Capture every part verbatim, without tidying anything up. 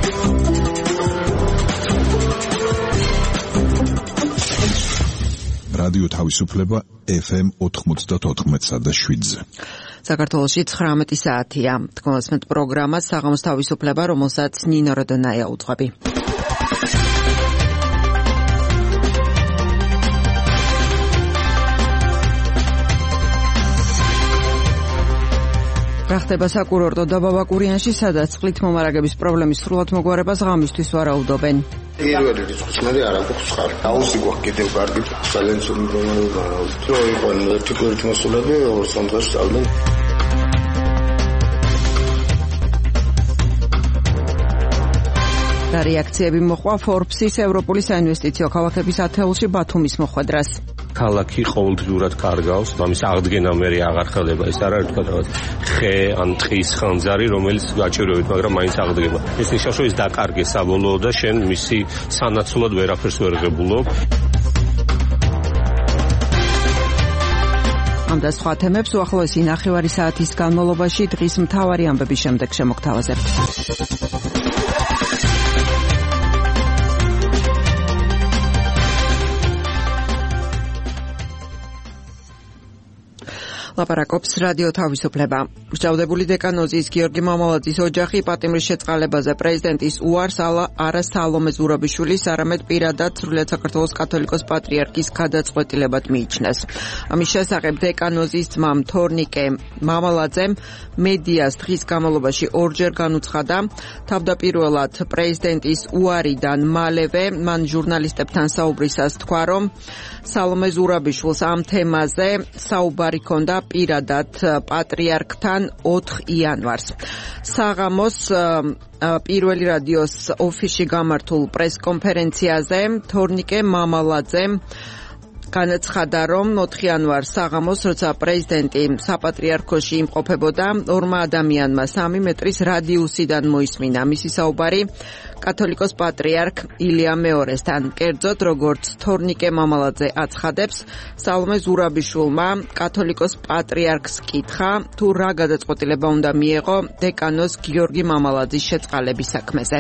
რადიო თავისუფლება ეფ ემ ოთხმოცდაოთხ და შვიდზე. საქართველოში ცხრამეტი საათია. თქვენსმეთ პროგრამას საღამოს თავისუფლება, რომელსაც ნინო როდონაია უძღვები. რა ხდება საკურორტო დაბავაკურიანში, სადაც წყლით მომარაგების პრობლემის სრულად მოგვარებას ღამისთვის ვარაუდობენ. პირველი რიცხვს მე არ აქვს ხარ. აუზი გვაქვს კიდევ კარგი სალენსური რომანა. რო იყვნენ ერთი კვირით მოსულები, ორ სამ დღეს წავდნენ. და რეაქციები მოყვა Forbes-ის ევროპული საინვესტიციო ქალაქების ათეულში ბათუმის მოხვედრას. ქალაქი ყოველდღიურად კარგავს, ამის აღდგენა მე აღარ ხელდება. ეს არ არის თქვა რაღაც ხე ან ტყის ხანძარი, რომელიც გაჭირვებით, მაგრამ მაინც აღდგება. ეს ნიშნავს, რომ ის დაკარგეს საბოლოო და შენ მისი სანაცვლოდ ვერაფერს ვერ ღებულობ. ამ და სხვა თემებს უახლოესი ნახევარი საათის განმავლობაში დღის მთავარი ამბების შემდეგ შემოგთავაზებთ. ლაპარაკობს რადიო თავისუფლება. მსჯავრდებული დეკანოზის გიორგი მამალაძის ოჯახი პატიმრის შეწყალებაზე პრეზიდენტის უარს არა სალომე ზურაბიშვილის, არამედ პირადად სრულიად საქართველოს კათოლიკოს პატრიარქის გადაწყვეტილებად მიიჩნევს. ამის შესახებ დეკანოზის ძმამ თორნიკე მამალაძემ მედიას დღის განმავლობაში ორჯერ განუცხადა. თავდაპირველად პრეზიდენტის უარიდან მალევე მან ჟურნალისტებთან საუბრისას თქვა, რომ სალომე ზურაბიშვილს ამ თემაზე საუბარი ჰქონდა პირადად პატრიარქთან ოთხ იანვარს. საღამოს პირველი რადიოს ოფისში გამართულ პრესკონფერენციაზე თორნიკე მამალაძემ განაცხადა, რომ ოთხ იანვარს საღამოს, როცა პრეზიდენტი საპატრიარქოში იმყოფებოდა, ორმა ადამიანმა სამი მეტრის რადიუსიდან მოისმინა მისი საუბარი კათოლიკოს პატრიარქ ილია მეორესთან. კერძოდ, როგორც თორნიკე მამალაძე აცხადებს, სალომე ზურაბიშვილმა კათოლიკოს პატრიარქს კითხა, თუ რა გადაწყვეტილება უნდა მიეღო დეკანოს გიორგი მამალაძის შეწყალების საქმეზე.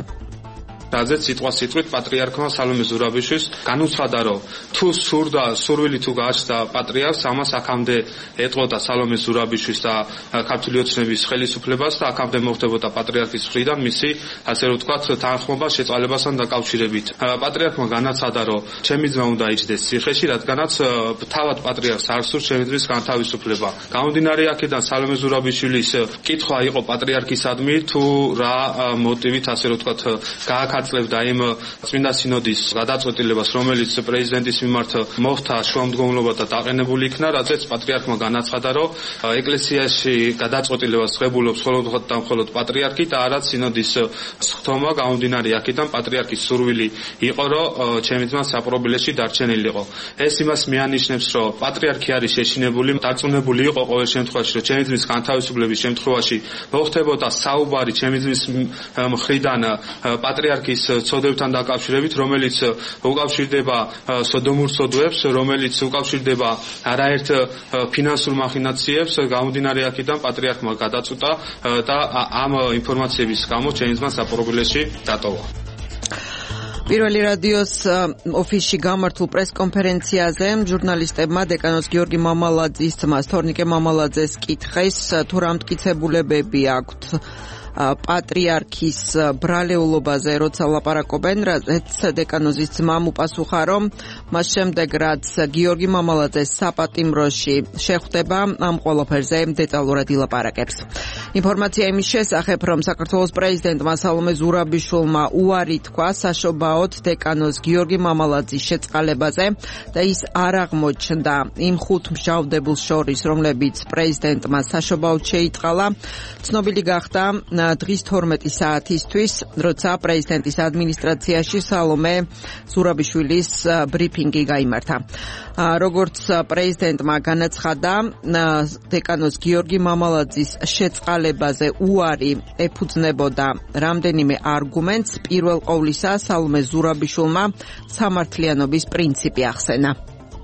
რაზეც სიტყვა სიტყვით პატრიარქმა სალომე ზურაბიშვილს განუცხადა, რომ თუ სურდა სურვილი თუ გააჩნდა პატრიარქს, ამას აქამდე ეტყოდა სალომე ზურაბიშვილს და ქართული ოცნების ხელისუფლებას და აქამდე მოხდებოდა პატრიარქის მხრიდან მისი, ასე რომ ვთქვათ, თანხმობა შეწყალებასთან დაკავშირებით. პატრიარქმა განაცხადა, რომ ჩემი ძმა უნდა იჯდეს ციხეში, რადგანაც თავად პატრიარქს არ სურს ჩემი ძმის განთავისუფლება. გამომდინარე აქედან სალომე ზურაბიშვილის კითხვა იყო პატრიარქისადმი, თუ რა მოტივით, ასე რომ ვთქვათ, გააკეთა აწლებდა იმ წმინდა სინოდის გადაწყვეტილებას, რომელიც პრეზიდენტის მიმართ მოხდა შუამდგომლობა და დაყენებული იქნა, რაზეც პატრიარქმა განაცხადა, რომ ეკლესიაში გადაწყვეტილებას ღებულობს მხოლოდ და მხოლოდ პატრიარქი და არაც სინოდის სხდომა. გამომდინარე აქედან პატრიარქის სურვილი იყო, რომ ჩემი ძმა საპრობილეში დარჩენილიყო. ეს იმას მიანიშნებს, რომ პატრიარქი არის შეშინებული, დარწმუნებული იყო ყოველ შემთხვევაში, რომ ჩემი ძმის განთავისუფლების შემთხვევაში მოხდებოდა საუბარი ჩემი ძმის მხრიდან პატრიარქი ცოდვებთან დაკავშირებით, რომელიც უკავშირდება სოდომურ ცოდვებს, რომელიც უკავშირდება არაერთ ფინანსურ მახინაციებს. გამომდინარე აქედან პატრიარქმა გადაწყვიტა და ამ ინფორმაციების გამო ჩემი ძმა საპრობილეში დატოვა. პირველი რადიოს ოფისში გამართულ პრესკონფერენციაზე ჟურნალისტებმა დეკანოს გიორგი მამალაძის ძმას თორნიკე მამალაძეს კითხეს, თუ რა მტკიცებულებები აქვთ პატრიარქის ბრალეულობაზე, როცა ლაპარაკობენ, რაც დეკანოზის ძმამ უპასუხა, რომ მას შემდეგ, რაც გიორგი მამალაძე საპატიმროში შეხვდება, ამ ყველაფერზე დეტალურად ილაპარაკებს. ინფორმაცია იმის შესახებ, რომ საქართველოს პრეზიდენტმა სალომე ზურაბიშვილმა უარი თქვა საშობაოდ დეკანოს გიორგი მამალაძის შეწყალებაზე და ის არ აღმოჩნდა იმ ხუთ მსჯავრდებულს შორის, რომლებიც პრეზიდენტმა საშობაოდ შეიტყალა. ცნობილი გახდა დღის თორმეტი საათისთვის, როცა პრეზიდენტის ადმინისტრაციაში სალომე ზურაბიშვილის ბრიფინგი გაიმართა. როგორც პრეზიდენტმა განაცხადა, დეკანოს გიორგი მამალაძის შეწყალებაზე უარი ეფუძნებოდა რამდენიმე არგუმენტს. პირველ ყოვლისა, სალომე ზურაბიშვილმა სამართლიანობის პრინციპი ახსენა.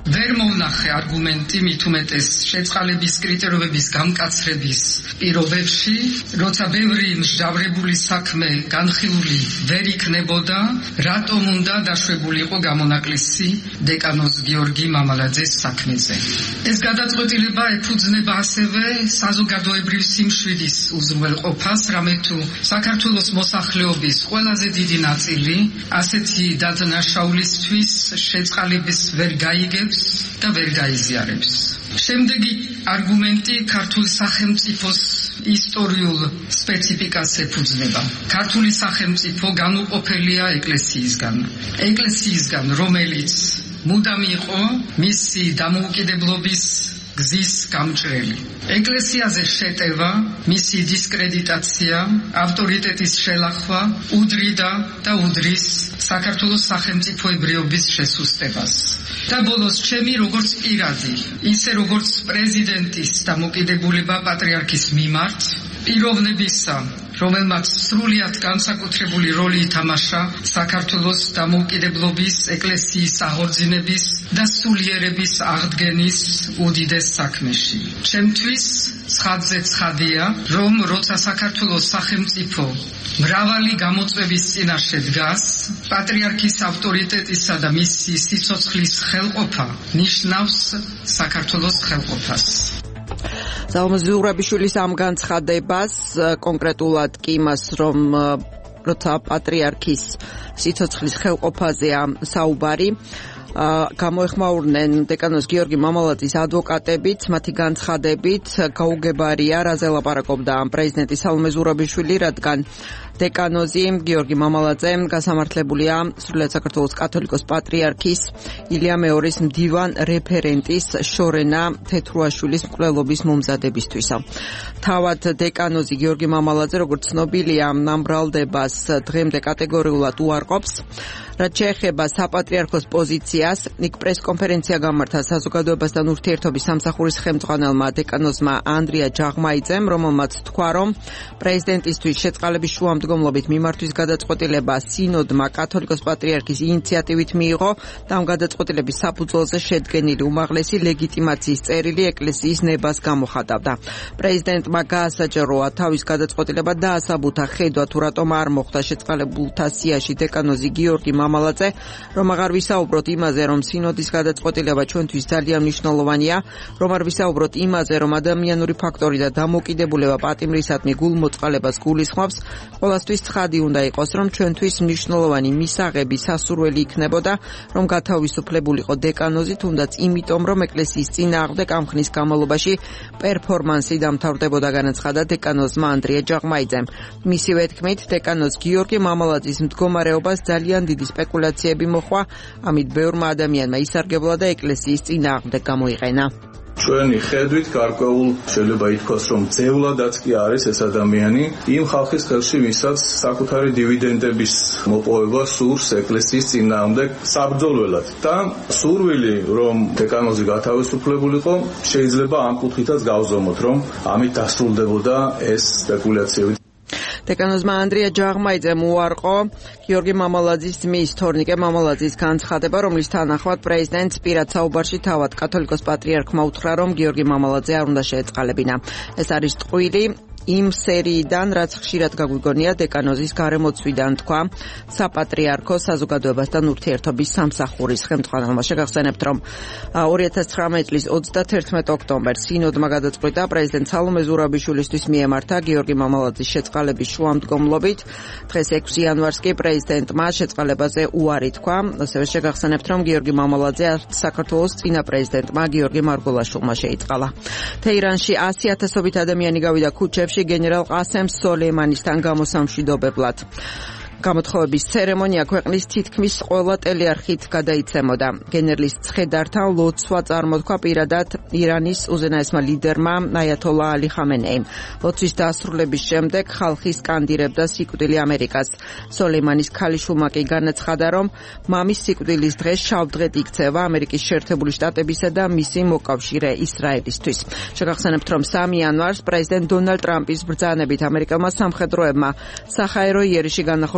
ვერ მოვნახე არგუმენტი მით უმეტეს შეწყალების კრიტერიუმების გამკაცრების პირობებში, როცა ბევრი მსჯავრებული საქმე განხილული ვერ იქნებოდა, რატომ უნდა დაშვებული იყო გამონაკლისი დეკანოზ გიორგი მამალაძის საქმეზე. ეს გადაწყვეტილება ეფუძნება ასევე საზოგადოებრივ სიმშვიდის უზრუნველყოფას, რამე თუ საქართველოს მოსახლეობის ყველაზე დიდი ნაწილი ასეთი დადანაშაულისთვის შეწყალების ვერ გაიგებს და ვერ გაიზიარებს. შემდეგი არგუმენტი ქართული სახელმწიფოს ისტორიულ სპეციფიკას ეფუძნება. ქართული სახელმწიფო განუყოფელია ეკლესიისგან. ეკლესიისგან, რომელიც მუდამ იყო მისი დამოუკიდებლობის გზის გამჭრელი. ეკლესიაზე შეტევა, მისი დისკრედიტაცია, ავტორიტეტის შელახვა უდრიდა და უდრის საქართველოს სახელმწიფოებრიობის შესუსტებას. და ბოლოს ჩემი როგორც პირადი, ისე როგორც პრეზიდენტის დამოკიდებულება პატრიარქის მიმართ, პიროვნებისა, რომელმაც სრულიად განსაკუთრებული როლი ითამაშა საქართველოს დამოუკიდებლობის, ეკლესიის აღორძინების და სულიერების აღდგენის უდიდეს საქმეში. ჩემთვის ცხადზე ცხადია, რომ როცა საქართველოს სახელმწიფო მრავალი გამოწვევის წინაშე დგას, პატრიარქის ავტორიტეტისა და მისი სიცოცხლის ხელყოფა ნიშნავს საქართველოს ხელყოფას. სალომე ზურაბიშვილის ამ განცხადებას, კონკრეტულად კი იმას, რომ როცა პატრიარქის სიცოცხლის ხელყოფაზეა საუბარი, გამოეხმაურნენ დეკანოზ გიორგი მამალაძის ადვოკატებიც, მათი განცხადებით გაუგებარია, რაზე ლაპარაკობდა პრეზიდენტი სალომე ზურაბიშვილი, რადგან დეკანოზი გიორგი მამალაძე გასამართლებულია სრულიად საქართველოს კათოლიკოს პატრიარქის ილია მეორის მდივან რეფერენტის შორენა თეთრუაშვილის მკვლელობის მომზადებისთვის. თავად დეკანოზი გიორგი მამალაძე, როგორც ცნობილია, ამ ბრალდებას დღემდე კატეგორიულად უარყოფს. რაც შეეხება საპატრიარქოს პოზიციას, იქ პრესკონფერენცია გამართა საზოგადოებასთან ურთიერთობის სამსახურის ხელმძღვანელმა დეკანოზმა ანდრია ჯაღმაიძემ, რომელმაც თქვა, რომ პრეზიდენტისთვის შეწყალების შუამდგომლობით მიმართვის გადაწყვეტილება სინოდმა კათოლიკოს პატრიარქის ინიციატივით მიიღო და ამ გადაწყვეტილების საფუძველზე შედგენილი უმაღლესი ლეგიტიმაციის წერილი ეკლესიის ნებას გამოხატავდა. პრეზიდენტმა გაასაჭიროა თავის გადაწყვეტილება დაასაბუთა ხედვა თუ რატომ არ მოხდა შეწყალებულთა სიაში დეკანოზი გიორგი მამალაძე, რომ აღარ ვისაუბროთ იმაზე, რომ სინოდის გადაწყვეტილება ჩვენთვის ძალიან მნიშვნელოვანია, რომ არ ვისაუბროთ იმაზე, რომ ადამიანური ფაქტორი და დამოკიდებულება პატიმრისადმი გულმოწყალებას გულისხმობს, ყველასთვის ცხადი უნდა იყოს, რომ ჩვენთვის მნიშვნელოვანი მისაღები სასურველი იქნებოდა, რომ გათავისუფლებულიყო დეკანოზი, თუნდაც იმიტომ, რომ ეკლესიის წინააღმდეგ ამ ხნის განმავლობაში პერფორმანსი დამთავრდებოდა, განაცხადა დეკანოზმა ანდრია ჯაღმაიძემ. მისივე თქმით, დეკანოზ გიორგი მამალაძის მდგომარეობას ძალიან დიდი სპეკულაციები მოხვა, ამით ბევრმა ადამიანმა ისარგებლა და ეკლესიის წინააღმდეგ გამოიყენა. ჩვენი ხედვით გარკვეულ შეიძლება ითქვას, რომ ძევლადაც კი არის ეს ადამიანი იმ ხალხის ხელში, ვისაც საკუთარი დივიდენდების მოპოვება სურს ეკლესიის წინააღმდეგ საბრძოლველად. და სურვილი, რომ დეკანოზი გათავისუფლებულიყო, შეიძლება ამ კუთხითაც გავზომოთ, რომ ამით დასრულდებოდა ეს სპეკულაციები. დეკანოზმა ანდრია ჯაღმაიძემ უარყო გიორგი მამალაძის ძმის თორნიკე მამალაძის განცხადება, რომლის თანახმად პრეზიდენტს პირად საუბარში თავად კათოლიკოს პატრიარქმა უთხრა, რომ გიორგი მამალაძე არ უნდა შეეწყალებინა. ეს არის ტყვილი იმ სერიიდან, რაც ხშირად გაგვიგონია დეკანოზის გარემოცვიდან, თქვა საპატრიარქო საზოგადოებასთან ურთიერთობის სამსახურის ხელმძღვანელმა. შეგახსენებთ, რომ ორი ათას ცხრამეტი წლის ოცდათერთმეტ ოქტომბერს სინოდმა გადაწყვიტა პრეზიდენტ სალომე ზურაბიშვილისთვის მიემართა გიორგი მამალაძის შეწყალების შუამდგომლობით. დღეს ექვსი იანვარს კი პრეზიდენტმა შეწყალებაზე უარი თქვა. ასევე შეგახსენებთ, რომ გიორგი მამალაძე არც საქართველოს წინა პრეზიდენტმა გიორგი მარგულაშვილმა შეიწყალა. თეირანში ასი ათასობით ადამიანი გავიდა ქუჩებში გენერალ ყასემ სოლეიმანისთან გამოსამშვიდობებლად. გამოთხოვების ცერემონია ქვეყნის თითქმის ყველა ტელეარხით გადაიცემოდა. გენერლის ცხედართან ლოცვა წარმოთქვა პირადად ირანის უზენაესმა ლიდერმა აიათოლა ალი ხამენეიმ. ლოცვის დასრულების შემდეგ ხალხი სკანდირებდა სიკვდილი ამერიკას. სოლეიმანის ქალიშვილმა კი განაცხადა, რომ მამის სიკვდილის დღეს შავდღეთ იქცევა ამერიკის შეერთებული შტატებისა და მისი მოკავშირე ისრაელისთვის. შეგახსენებთ, რომ სამი იანვარს პრეზიდენტ დონალდ ტრამპის ბრძანებით ამერიკელმა სამხედროებმა საჰაერო იერიში განახორციელეს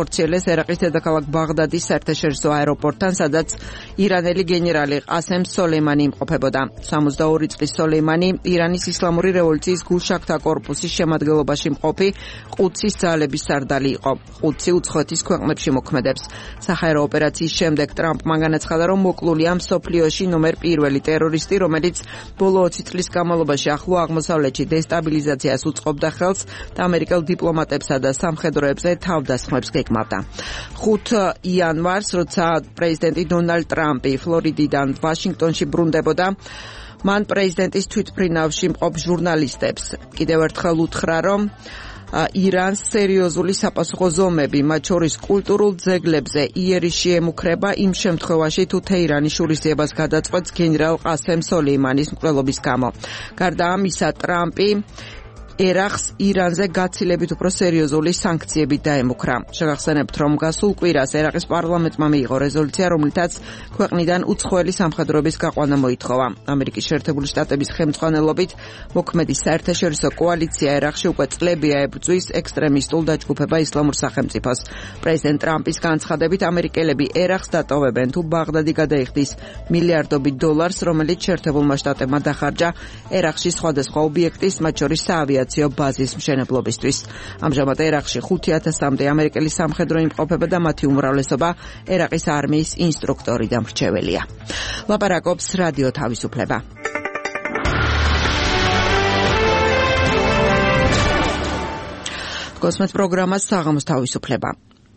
გავრცელეს ერაყის დედაქალაქ ბაღდადის საერთაშორისო აეროპორტთან, სადაც ირანელი გენერალი ყასემ სოლეიმანი იმყოფებოდა. სამოცდაორი წლის სოლეიმანი ირანის ისლამური რევოლუციის გულშაქთა კორპუსის შემადგენლობაში მყოფი ყუდსის ძალების სარდალი იყო. ყუდსი უცხოეთის ქვეყნებში მოქმედებს. საჰაერო ოპერაციის შემდეგ ტრამპმა განაცხადა, რომ მოკლულია მსოფლიოში ნომერ პირველი ტერორისტი, რომელიც ბოლო ოცი წლის განმავლობაში ახლო აღმოსავლეთში დესტაბილიზაციას უწყობდა ხელს და ამერიკელ დიპლომატებსა და სამხედროებზე თავდასხმებს გეგმავდა. ხუთ იანვარს, როცა პრეზიდენტი დონალდ ტრამპი ფლორიდიდან ვაშინგტონში ბრუნდებოდა, მან პრეზიდენტის თვითმფრინავში მყოფ ჟურნალისტებს კიდევ ერთხელ უთხრა, რომ ირანს სერიოზული საპასუხო ზომები, მათ შორის კულტურულ ძეგლებზე იერიში ემუქრება იმ შემთხვევაში, თუ თეირანი შურისძიებას გადაწყვეტს გენერალ ყასემ სოლეიმანის მკვლელობის გამო. გარდა ამისა, ტრამპი ერახს ირანზე გაცილებით უფრო სერიოზული სანქციები დაემუქრა. შეგახსენებთ, რომ გასულ კვირას ერაყის პარლამენტმა მიიღო რეზოლუცია, რომლითაც ქვეყნიდან უცხოელი სამხედროების გაყვანა მოითხოვა. ამერიკის შეერთებული შტატების ხელმძღვანელობით მოქმედი საერთაშორისო კოალიცია ერაყში უკვე წლებია ებრძვის ექსტრემისტულ დაჯგუფება ისლამურ სახელმწიფოს. პრეზიდენტ ტრამპის განცხადებით, ამერიკელები ერაყს დატოვებენ, თუ ბაღდადი გადაიხდის მილიარდობით დოლარს, რომელიც შეერთებულმა შტატებმა დახარჯა ერაყში სხვადასხვა ობიექტის, მათ შორის საავიაციო ბაზის მშენებლობისთვის. ამჟამად ერაყში ხუთი ათასამდე ამერიკელი სამხედრო იმყოფება და მათი უმრავლესობა ერაყის არმიის ინსტრუქტორი და მრჩეველია. ლაპარაკობს რადიო თავისუფლება. კოსმოს პროგრამას საღამოს თავისუფლება.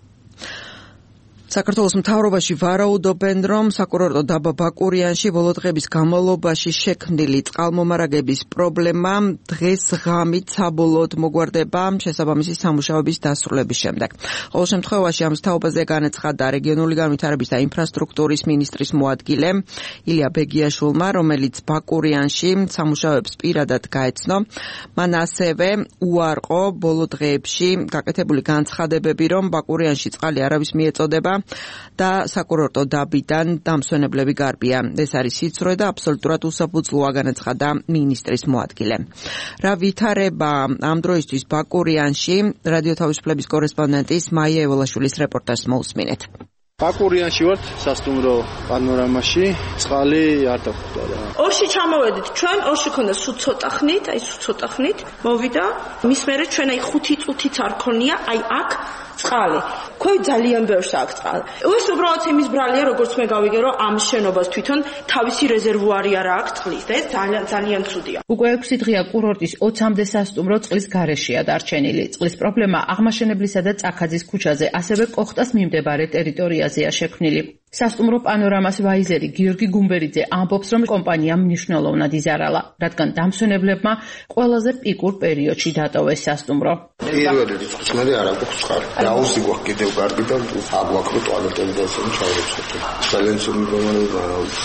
საქართველოს მთავრობაში ვარაუდობენ, რომ საკურორტო დაბა ბაკურიანში ბოლო დღების განმავლობაში შექმნილი წყალმომარაგების პრობლემა დღეს ღამით საბოლოოდ მოგვარდება შესაბამისი სამუშაოების დასრულების შემდეგ. ყოველ შემთხვევაში ამ თაობაზე განაცხადა რეგიონული განვითარების და ინფრასტრუქტურის მინისტრის მოადგილე ილია ბეგიაშვილმა, რომელიც ბაკურიანში სამუშაოებს პირადად გაეცნო. მან ასევე უარყო ბოლო დღეებში გაკეთებული განცხადებები, რომ ბაკურიანში წყალი არავის მიეწოდება და საკურორტო დაბიდან დამსვენებლები გარბია. ეს არის სიცრუე და აბსოლუტურად უსაფუძვლოა, განაცხადა მინისტრის მოადგილე. რა ვითარება ამ დროისთვის ბაკურიანში? რადიო თავისუფლების კორესპონდენტის მაია ევალაშვილის რეპორტაჟს მოусმინეთ. ბაკურიანში ვართ სასტუმრო პანორამაში, წყალი არ დაგვხვდა რა. ორში ჩამოვედით ჩვენ, ორში ქონდა სულ ცოტა ხნით, აი სულ ცოტა ხნით მოვიდა. მის მერე ჩვენ აი ხუთი წუთიც არ ქონია, აი აქ წყალი. ქვევით ძალიან ბევრს აქვს წყალი. ეს უბრალოდ იმის ბრალია, როგორც მე გავიგე, რომ ამ შენობას თვითონ თავისი რეზერვუარი არა აქვს წყლის და ეს ძალიან ძალიან ცუდია. უკვე ექვსი დღეა კურორტის ოცამდე სასტუმრო წყლის გარეშეა დარჩენილი. წყლის პრობლემა აღმაშენებლისა და წაქაძის ქუჩაზე, ასევე კოხტას მიმდებარე ტერიტორიაზეა შექმნილი. სასტუმრო პანორამას ვაიზერი გიორგი გუმბერიძე ამბობს, რომ კომპანიამ მნიშვნელოვნად იზარალა, რადგან დამსვენებლებმა ყველაზე პიკურ პერიოდში დატოვეს სასტუმრო. პირველი რიცხვიც მე არ აქვს წყალი. აუზი გვაქვს კიდევ კარგი და აგვაქვს ტუალეტები და ისინი ჩავეცხოთ. ძალიან სულ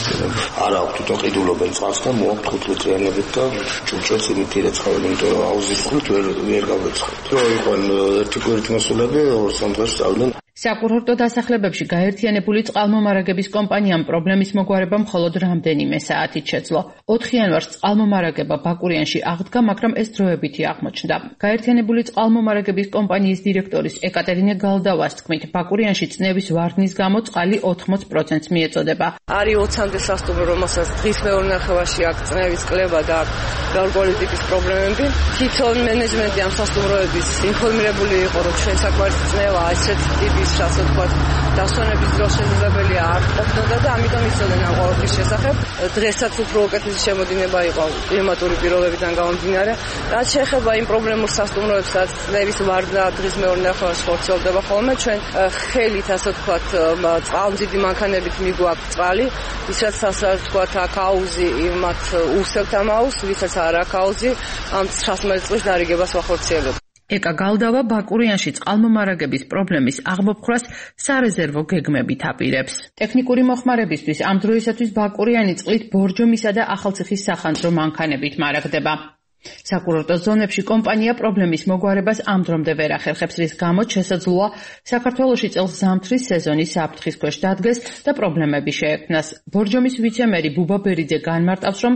არ აქვს თვითონ ყიდულობენ წყალს და მოაქვს ხუთ ლიტრიანობით და ჭურჭელს იმით ირეცხავენ, იმიტომ რომ აუზის ხუთ ვერ ვერ გავეცხოთ. რო იყვნენ ერთი კვირით მოსულები, ორ სამ დღეს წავდნენ. საკურორტო დასახლებებში გაერთიანებული წყალმომარაგების კომპანიამ პრობლემის მოგვარება მხოლოდ რამდენიმე საათით შეძლო. ოთხ იანვარს წყალმომარაგება ბაკურიანში აღდგა, მაგრამ ეს დროებითი აღმოჩნდა. გაერთიანებული წყალმომარაგების კომპანიის დირექტორის ეკატერინე გალდავას თქმით, ბაკურიანში წნევის ვარდნის გამო წყალი ოთხმოც პროცენტს მიეწოდება. არის ოცამდე სასტუმრო, რომელსაც დღის მეურნეობაში აქვს წნევის კლება და გარკვეული ტიპის პრობლემები. თვითონ მენეჯმენტი ამ სასტუმროების ინფორმირებული იყო, რომ ჩვენ საკმარისი წნევა ასეთ ტიპის ასე ვთქვათ, დასვენების დროს შესაძლებელია არ ყოფნოდა და ამიტომ იცოდნენ ამ ყოველთვის შესახებ. დღესაც უფრო უკეთესი შემოდინება იყო კლიმატური პირობებიდან გამომდინარე. რაც შეეხება იმ პრობლემურ სასტუმროებს, რაც წნევის ვარდნა დღის მეურნეობაში ხორციელდება ხოლმე, ჩვენ ხელით ასე ვთქვათ, წყალმზიდი მანქანებით მიგვაქვს წყალი, ვისაც ასე ვთქვათ, აქ აუზი მათ უსევთ ამ აუზს, ვისაც არ აქვს აუზი, ამ ჩასმელი წყლის დარიგებას ვახორციელებთ. ეკა გალდავა ბაკურიანში წყალმომარაგების პრობლემის აღმოფხვრას სარეზერვო გეგმებით აპირებს. ტექნიკური მოხმარებისთვის ამ დროისათვის ბაკურიანი წყლით ბორჯომისა და ახალციხის სახანძრო მანქანებით მარაგდება. საკურორტო ზონებში კომპანია პრობლემის მოგვარებას ამ დრომდე ვერ ახერხებს, რის გამოც შესაძლოა საქართველოში წელს ზამთრის სეზონის საფრთხის ქვეშ დადგეს და პრობლემები შეექმნას. ბორჯომის ვიცემერი ბუბა ბერიძე განმარტავს, რომ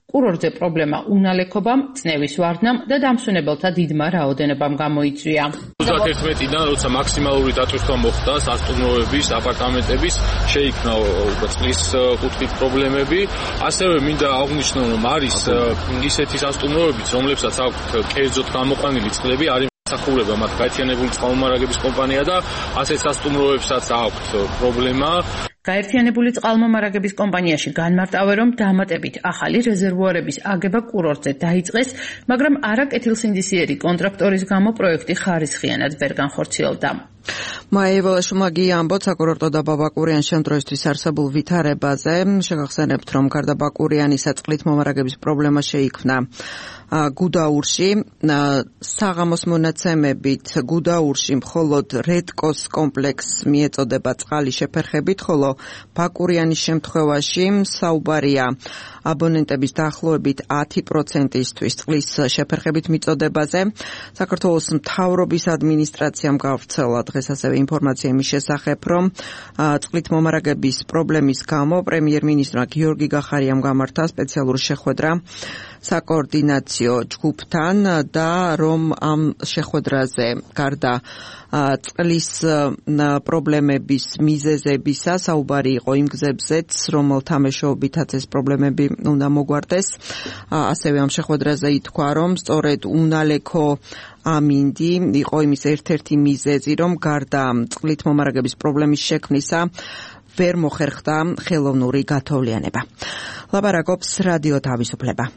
კურორტზე პრობლემა უნალექობამ, წნევის ვარდნამ და დამსვენებელთა დიდმა რაოდენობამ გამოიწვია. ოცდაერთმეტიდან როცა მაქსიმალური დატვირთვა მოხდა სასტუმროების, აპარტამენტების, შეიქმნა წყლის კუთხით პრობლემები. ასევე მინდა აღვნიშნო, რომ არის ისეთი სასტუმროებიც, რომლებსაც აქვთ კერძოდ გამოყვანილი წყლები, არის სახურება მათ გაერთიანებული წყალმომარაგების კომპანია და ასეთ სასტუმროებსაც აქვთ პრობლემა. გაერთიანებული წყალმომარაგების კომპანიაში განმარტავენ, რომ დამატებით ახალი რეზერვუარების აგება კურორტზე დაიწყეს, მაგრამ არა კეთილსინდისიერი კონტრაქტორის გამო პროექტი ხარისხიანად ვერ განხორციელდა. მაია ველაშუმაგი ამბობს საკურორტო და ბაბაკურიანის შემთხვევისთვის არსებულ ვითარებაზე. შეგახსენებთ, რომ გარდა ბაკურიანისა წყლით მომარაგების პრობლემა შეიქმნა გუდაურში. საღამოს მონაცემებით გუდაურში მხოლოდ რედკოს კომპლექსს მიეწოდება წყალი შეფერხებით, ხოლო ბაკურიანის შემთხვევაში საუბარია აბონენტების დაახლოებით ათი პროცენტისთვის წყლის შეფერხებით მიწოდებაზე. საქართველოს მთავრობის ადმინისტრაციამ გავრცელა დღეს ასევე ინფორმაცია იმის შესახებ, რომ წყლით მომარაგების პრობლემის გამო პრემიერ-მინისტრმა გიორგი გახარიამ გამართა სპეციალური შეხვედრა საკოორდინაციო ჯგუფთან და რომ ამ შეხვედრაზე გარდა წყლის პრობლემების მიზეზებისა საუბარი იყო იმ გზებზეც, რომელთა მეშვეობითაც ეს პრობლემები უნდა მოგვარდეს. ასევე ამ შეხვედრაზე ითქვა, რომ სწორედ უნალექო ამინდი იყო იმის ერთ-ერთი მიზეზი, რომ გარდა წყლით მომარაგების პრობლემის შექმნისა ვერ მოხერხდა ხელოვნური გათოვლიანება. ლაპარაკობს რადიო თავისუფლება.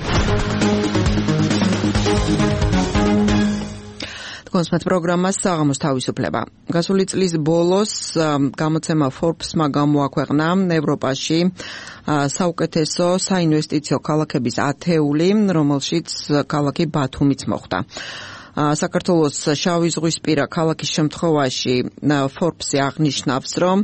კონსმეთ პროგრამას საღამოს თავისუფლება. გასული წლის ბოლოს გამოცემა Forbes-მა გამოაქვეყნა ევროპაში საუკეთესო საინვესტიციო ქალაქების ათეული, რომელშიც ქალაქი ბათუმიც მოხვდა. საქართველოს შავი ზღვისპირა ქალაქის შემთხვევაში Forbes-ი აღნიშნავს, რომ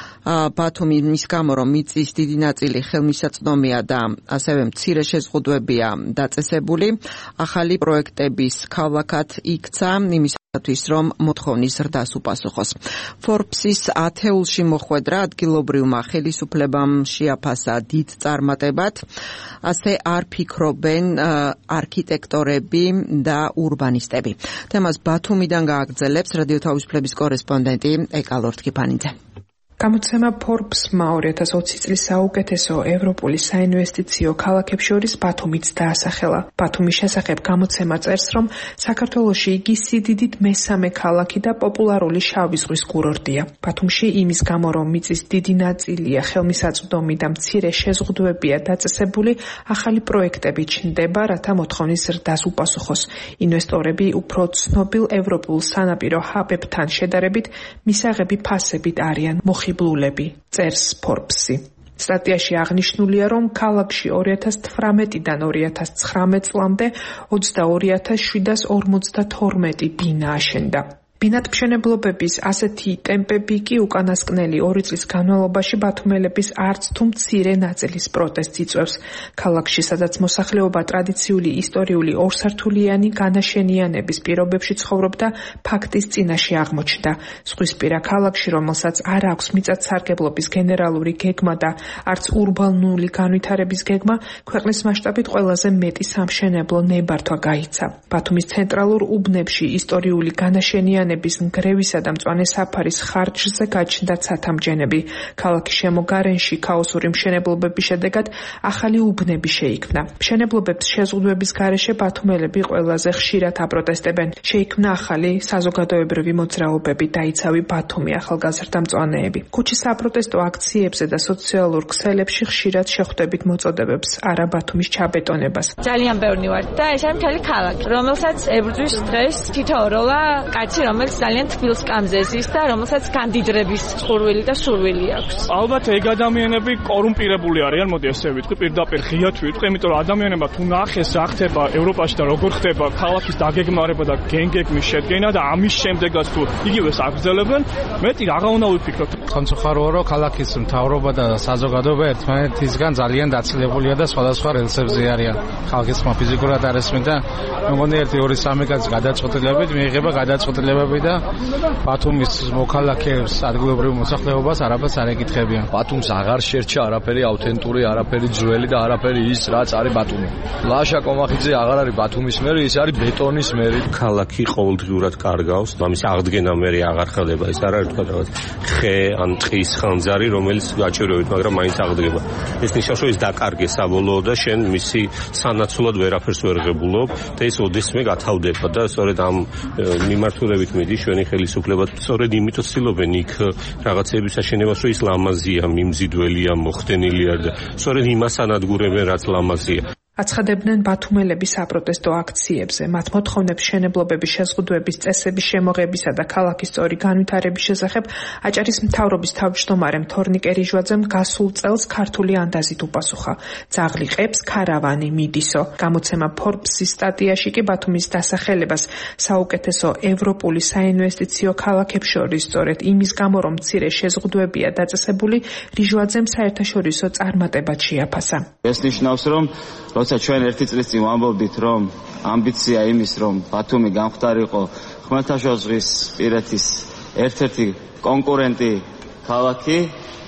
ბათუმი მის გამო, რომ მიწის დიდი ნაწილი ხელმისაწვდომია და ასევე მცირე შეზღუდვებია დაწესებული, ახალი პროექტების ქალაქად იქცა იმისათვის, რომ მოთხოვნის ზრდას უპასუხოს. Forbes-ის ათეულში მოხვედრა ადგილობრივმა ხელისუფლებამ შეაფასა დიდ წარმატებად, ასე არ ფიქრობენ არქიტექტორები და ურბანისტები. თემას ბათუმიდან გააგრძელებს რადიო თავისუფლების კორესპონდენტი ეკა ლორთქიფანიძე. გამოცემა Forbes-მა ორი ათას ოცი წლის საუკეთესო ევროპული საინვესტიციო ქალაქებს შორის ბათუმიც დაასახელა. ბათუმის შესახებ გამოცემა წერს, რომ საქართველოში იგი სიდიდით მესამე ქალაქი და პოპულარული შავი ზღვის კურორტია. ბათუმში იმის გამო, რომ მიწის დიდი ნაწილია ხელმისაწვდომი და მცირე შეზღუდვებია დაწესებული, ახალი პროექტები ჩნდება, რათა მოთხოვნის ზრდას უპასუხოს. ინვესტორები უფრო ცნობილ ევროპულ სანაპირო ჰაბებთან შედარებით მისაღები ფასებით არიან ხიბლულები, წერს Forbes-ი. სტატიაში აღნიშნულია, რომ ქალაქში ორი ათას თვრამეტიდან ორი ათას ცხრამეტ წლამდე ოცდაორი ათას შვიდას ორმოცდათორმეტი ბინა აშენდა. ბინადმშენებლობების ასეთი ტემპები კი უკანასკნელი ორი წლის განმავლობაში ბათუმელების არც თუ მცირე ნაწილის პროტესტს იწვევს. ქალაქში, სადაც მოსახლეობა ტრადიციული ისტორიული ორსართულიანი განაშენიანების პირობებში ცხოვრობდა, ფაქტის წინაშე აღმოჩნდა. ზღვისპირა ქალაქში, რომელსაც არ აქვს მიწათსარგებლობის გენერალური გეგმა და არც ურბანული განვითარების გეგმა, ქვეყნის მასშტაბით ყველაზე მეტი სამშენებლო ნებართვა გაიცა. ბათუმის ცენტრალურ უბნებში ისტორიული განაშენიანების ნგრევისა და მწვანე საფარის ხარჯზე გაჩნდა ცათამბჯენები. ქალაქის შემოგარენში ქაოსური მშენებლობების შედეგად ახალი უბნები შეიქმნა. მშენებლობების შეზღუდვების გარეშე ბათუმელები ყველაზე ხშირად აპროტესტებენ. შეიქმნა ახალი საზოგადოებრივი მოძრაობები, დაიცავი ბათუმი, ახალგაზრდა მწვანეები. ქუჩის საპროტესტო აქციებზე და სოციალურ ქსელებში ხშირად შეხვდებით მოწოდებებს არა ბათუმის ჩაბეტონებას. ძალიან ბევრი ვარ და ეს არის მთელი ქალაქი, რომელსაც ებრძვის დღეს თითოეულა კაცი, რომელიც ძალიან თბილ სკამზე ზის და რომელსაც გამდიდრების წყურვილი და სურვილი აქვს. ალბათ ეგ ადამიანები კორუმპირებული არიან, მოდი ესე ვიტყვი, პირდაპირ ღიად ვიტყვი, იმიტომ რომ ადამიანებმა თუ ნახეს რა ხდება ევროპაში და როგორ ხდება ქალაქის დაგეგმარება და გენგეგმის შედგენა და ამის შემდეგაც თუ იგივეს აგრძელებენ, მეტი რაღა უნდა ვიფიქროთ. ხონცოხაროა, რომ ქალაქის მთავრობა და საზოგადოება ერთმანეთისგან ძალიან დაცილებულია და სხვადასხვა რელსებზე არიან. ხალხის ფიზიკურად არ ესმის და მეგონი ერთი ორი სამი კაცი გადაწყვეტილებით მიიღება გადაწყვეტილება მთავრობები და ბათუმის მოქალაქეებს ადგილობრივ მოსახლეობას არაფერს არ ეკითხებიან. ბათუმს აღარ შერჩა არაფერი აუთენტური, არაფერი ძველი და არაფერი ის რაც არის ბათუმი. ლაშა კომახიძე აღარ არის ბათუმის მერი, ის არის ბეტონის მერი. ქალაქი ყოველდღიურად კარგავს, ამის აღდგენა მერი აღარ ხდება. ეს არ არის თქვა რაღაც ხე ან ტყის ხანძარი, რომელიც გაჭირვებით, მაგრამ მაინც აღდგება. ეს ნიშნავს, რომ ის დაკარგეს საბოლოოდ და შენ მისი სანაცვლოდ ვერაფერს ვერ ღებულობ და ეს ოდესმე გათავდება და სწორედ ამ მიმართულებით მიდის ჩვენი ხელისუფლება. სწორედ იმიტომ ცდილობენ იქ რაღაცების აშენებას, რომ ის ლამაზია, მიმზიდველია, მოხდენილი არ და სწორედ იმას ანადგურებენ, რაც ლამაზია. აცხადებდნენ ბათუმელების საპროტესტო აქციებზე. მათ მოთხოვნებს მშენებლობების შეზღუდვების წესების შემოღებისა და ქალაქის სწორი განვითარების შესახებ აჭარის მთავრობის თავმჯდომარემ თორნიკე რიჟვაძემ გასულ წელს ქართული ანდაზით უპასუხა. ძაღლი ყებს, ქარავანი მიდისო. გამოცემა Forbes-ის სტატიაში კი ბათუმის დასახელებას საუკეთესო ევროპული საინვესტიციო ქალაქებს შორის სწორედ იმის გამო, რომ მცირე შეზღუდვებია დაწესებული, რიჟვაძემ საერთაშორისო წარმატებად შეაფასა. ეს ნიშნავს, რომ როცა ჩვენ ერთი წლის წინ ვამბობდით, რომ ამბიცია იმის, რომ ბათუმი გამხდარიყო ხმელთაშუა ზღვისპირეთის ერთ-ერთი კონკურენტი ქალაქი,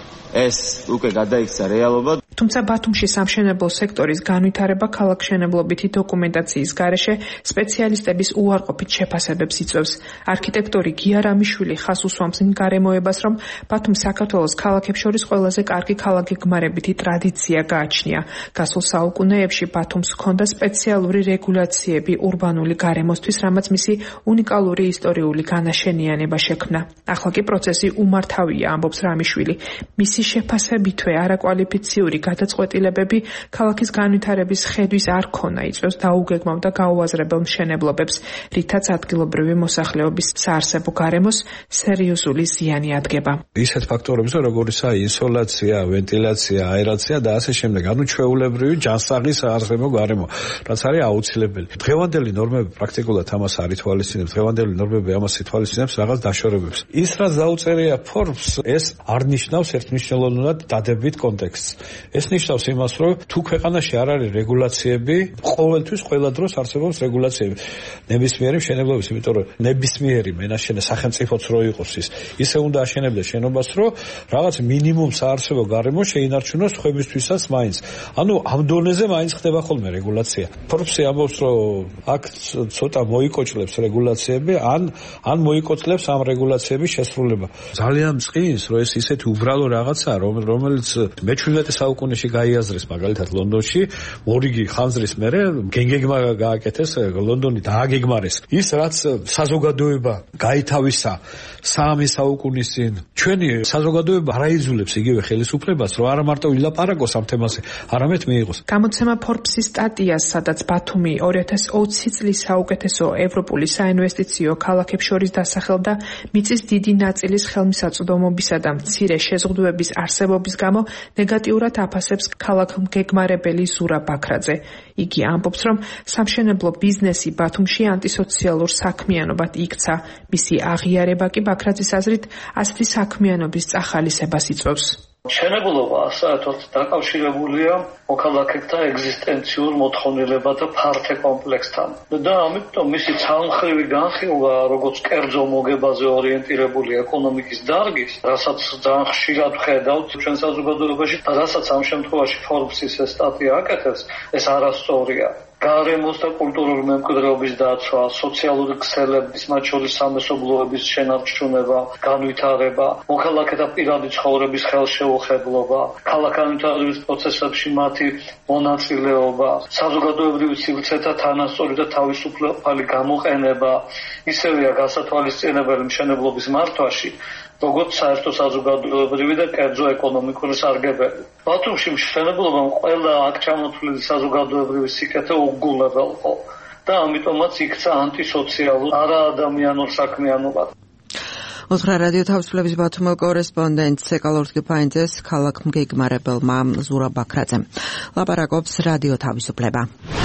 ეს უკვე გადაიქცა რეალობად. თუმცა ბათუმში სამშენებლო სექტორის განვითარება ქალაქშენებლობითი დოკუმენტაციის გარეშე სპეციალისტების უარყოფით შეფასებებს იწვევს. არქიტექტორი გია რამიშვილი ხას უსვამს იმ გარემოებას, რომ ბათუმს საქართველოს ქალაქებს შორის ყველაზე კარგი ქალაქგეგმარებითი ტრადიცია გააჩნია. გასულ საუკუნეებში ბათუმს ჰქონდა სპეციალური რეგულაციები ურბანული გარემოსთვის, რამაც მისი უნიკალური ისტორიული განაშენიანება შექმნა. ახლა კი პროცესი უმართავია, ამბობს რამიშვილი. მისი შეფასებითვე არაკვალიფიციური გადაწყვეტილებები ქალაქის განვითარების ხედვის არ ქონა, იწვევს დაუგეგმავ და გაუაზრებელ მშენებლობებს, რითაც ადგილობრივი მოსახლეობის საარსებო გარემოს სერიოზული ზიანი ადგება. ისეთ ფაქტორებს, როგორიცაა ისოლაცია, ვენტილაცია, აერაცია და ასე შემდეგ, ანუ ჩვეულებრივი ჯანსაღი საარსებო გარემო, რაც არის აუცილებელი. დღევანდელი ნორმები პრაქტიკულად ამას არ ითვალისწინებს, დღევანდელი ნორმები ამას ითვალისწინებს რაღაც დაშორებებს. ის რაც დაუწერია Forbes, ეს არ ნიშნავს ერთმნიშვნელოვნად დადებით კონტექსტს. ეს ნიშნავს იმას, რომ თუ ქვეყანაში არ არის რეგულაციები, ყოველთვის ყველა დროს არსებობს რეგულაციები. ნებისმიერი მშენებლობის, იმიტომ რომ ნებისმიერი მენაშენე სახელმწიფოც რო იყოს ის, ისე უნდა აშენებდეს შენობას, რომ რაღაც მინიმუმ საარსებო გარემო შეინარჩუნოს ხუებისთვისაც მაინც. ანუ ამ დონეზე მაინც ხდება ხოლმე რეგულაცია. Forbes-ი ამბობს, რომ აქ ცოტა მოიკოჭლებს რეგულაციები, ან ან მოიკოჭლებს ამ რეგულაციების შესრულება. ძალიან მწყინს, რომ ეს ისეთი უბრალო რაღაცაა, რომელიც მეჩვიდმეტე საუკუნეში გაიაზრეს მაგალითად ლონდონში, მორიგი ხანძრის მერე გენგეგმა გააკეთეს, ლონდონი დააგეგმარეს. ის რაც საზოგადოება გაითავისა სამი საუკუნის წინ, ჩვენი საზოგადოება არ აიძულებს იგივე ხელისუფლებას, რომ არა მარტო ილაპარაკოს ამ თემაზე, არამედ მიიღოს. გამოცემა Forbes-ის სტატიას, სადაც ბათუმი ორი ათას ოცი წლის საუკეთესო ევროპული საინვესტიციო ქალაქებს შორის დასახელდა, მიწის დიდი ნაწილის ხელმისაწვდომობისა და მცირე შეზღუდვების არსებობის გამო ნეგატიურად აფასებს ქალაქგეგმარებელი ზურაბ ბაქრაძე. იგი ამბობს, რომ სამშენებლო ბიზნესი ბათუმში ანტისოციალურ საქმიანობად იქცა. მისი აღიარება კი ბაქრაძის აზრით ასეთი საქმიანობის წახალისებას იწვევს. მშენებლობა საერთოდ დაკავშირებულია მოქალაქეთა ეგზისტენციურ მოთხოვნილებათა ფართე კომპლექსთან და ამიტომ მისი ცალმხრივი განხილვა, როგორც კერძო მოგებაზე ორიენტირებული ეკონომიკის დარგის, რასაც ძალიან ხშირად ვხედავთ ჩვენ საზოგადოებაში და რასაც ამ შემთხვევაში Forbes-ის სტატია აკეთებს, ეს არასწორია. გარემოს და კულტურული მემკვიდრეობის დაცვა, სოციალური ქსელების, მათ შორის სამესობლოების შენარჩუნება, განვითარება, მოქალაქეთა პირადი ცხოვრების ხელშეუხებლობა, ქალაქ განვითარების პროცესებში მათი მონაწილეობა, საზოგადოებრივი სივრცეთა თანასწორი და თავისუფალი გამოყენება, ისევეა გასათვალისწინებელი მშენებლობის მართვაში, როგორც საერთო საზოგადოებრივი და კერძო ეკონომიკური სარგებელი. ბათუმში მშენებლობამ ყველა აქ ჩამოთვლილი საზოგადოებრივი სიკეთე უგულებელყო და ამიტომაც იქცა ანტისოციალურ, არაადამიანურ საქმიანობად. უთხრა რადიო თავისუფლების ბათუმელ კორესპონდენტს ეკალორსკი ფაინძეს ქალაქგეგმარებელმა ზურაბ ბაქრაძემ. ლაპარაკობს რადიო თავისუფლება.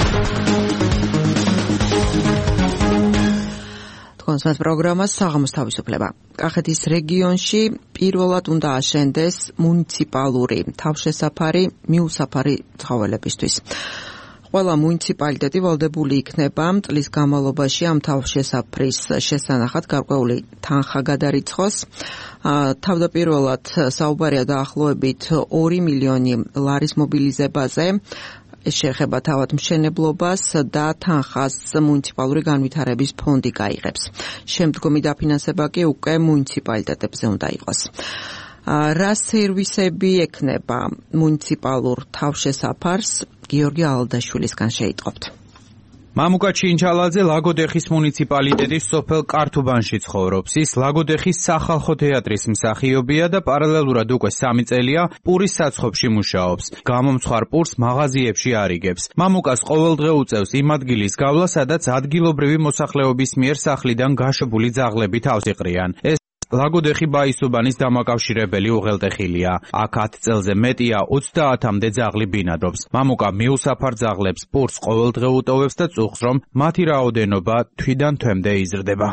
კონსმეს პროგრამა საღამოს თავისუფლება. კახეთის რეგიონში პირველად უნდა აშენდეს მუნიციპალური თავშესაფარი მიუსაფარი ცხოველებისთვის. ყველა მუნიციპალიტეტი ვალდებული იქნება წლის განმავლობაში ამ თავშესაფრის შესანახად გარკვეული თანხა გადარიცხოს. თავდაპირველად საუბარია დაახლოებით ორი მილიონი ლარის მობილიზებაზე. ეს შეეხება თავად მშენებლობას და თანხას მუნიციპალური განვითარების ფონდი გაიღებს. შემდგომი დაფინანსება კი უკვე მუნიციპალიტეტებზე უნდა იყოს. რა სერვისები ექნება მუნიციპალურ თავშესაფარს? გიორგი ალდაშვილისგან შეიტყობთ. მამუკა ჩინჩალაძე ლაგოდეხის მუნიციპალიტეტის სოფელ კართუბანში ცხოვრობს. ის ლაგოდეხის სახალხო თეატრის მსახიობია და პარალელურად უკვე სამი წელია პურის საცხობში მუშაობს. გამომცხარ პურს მაღაზიებში არიგებს. მამუკას ყოველდღე უწევს იმ ადგილის გავლა, სადაც ადგილობრივი მოსახლეობის მიერ სახლიდან გაშვებული ძაღლები თავს იყრიან. ეს ლაგოდეხი ბაისუბანის დამაკავშირებელი უღელტეხილია. აქ ათ წელზე მეტია ოცდაათამდე ძაღლი ბინადრობს. მამუკა მიუსაფარ ძაღლებს პურს ყოველდღე უტოვებს და წუხს, რომ მათი რაოდენობა თვიდან თვემდე იზრდება.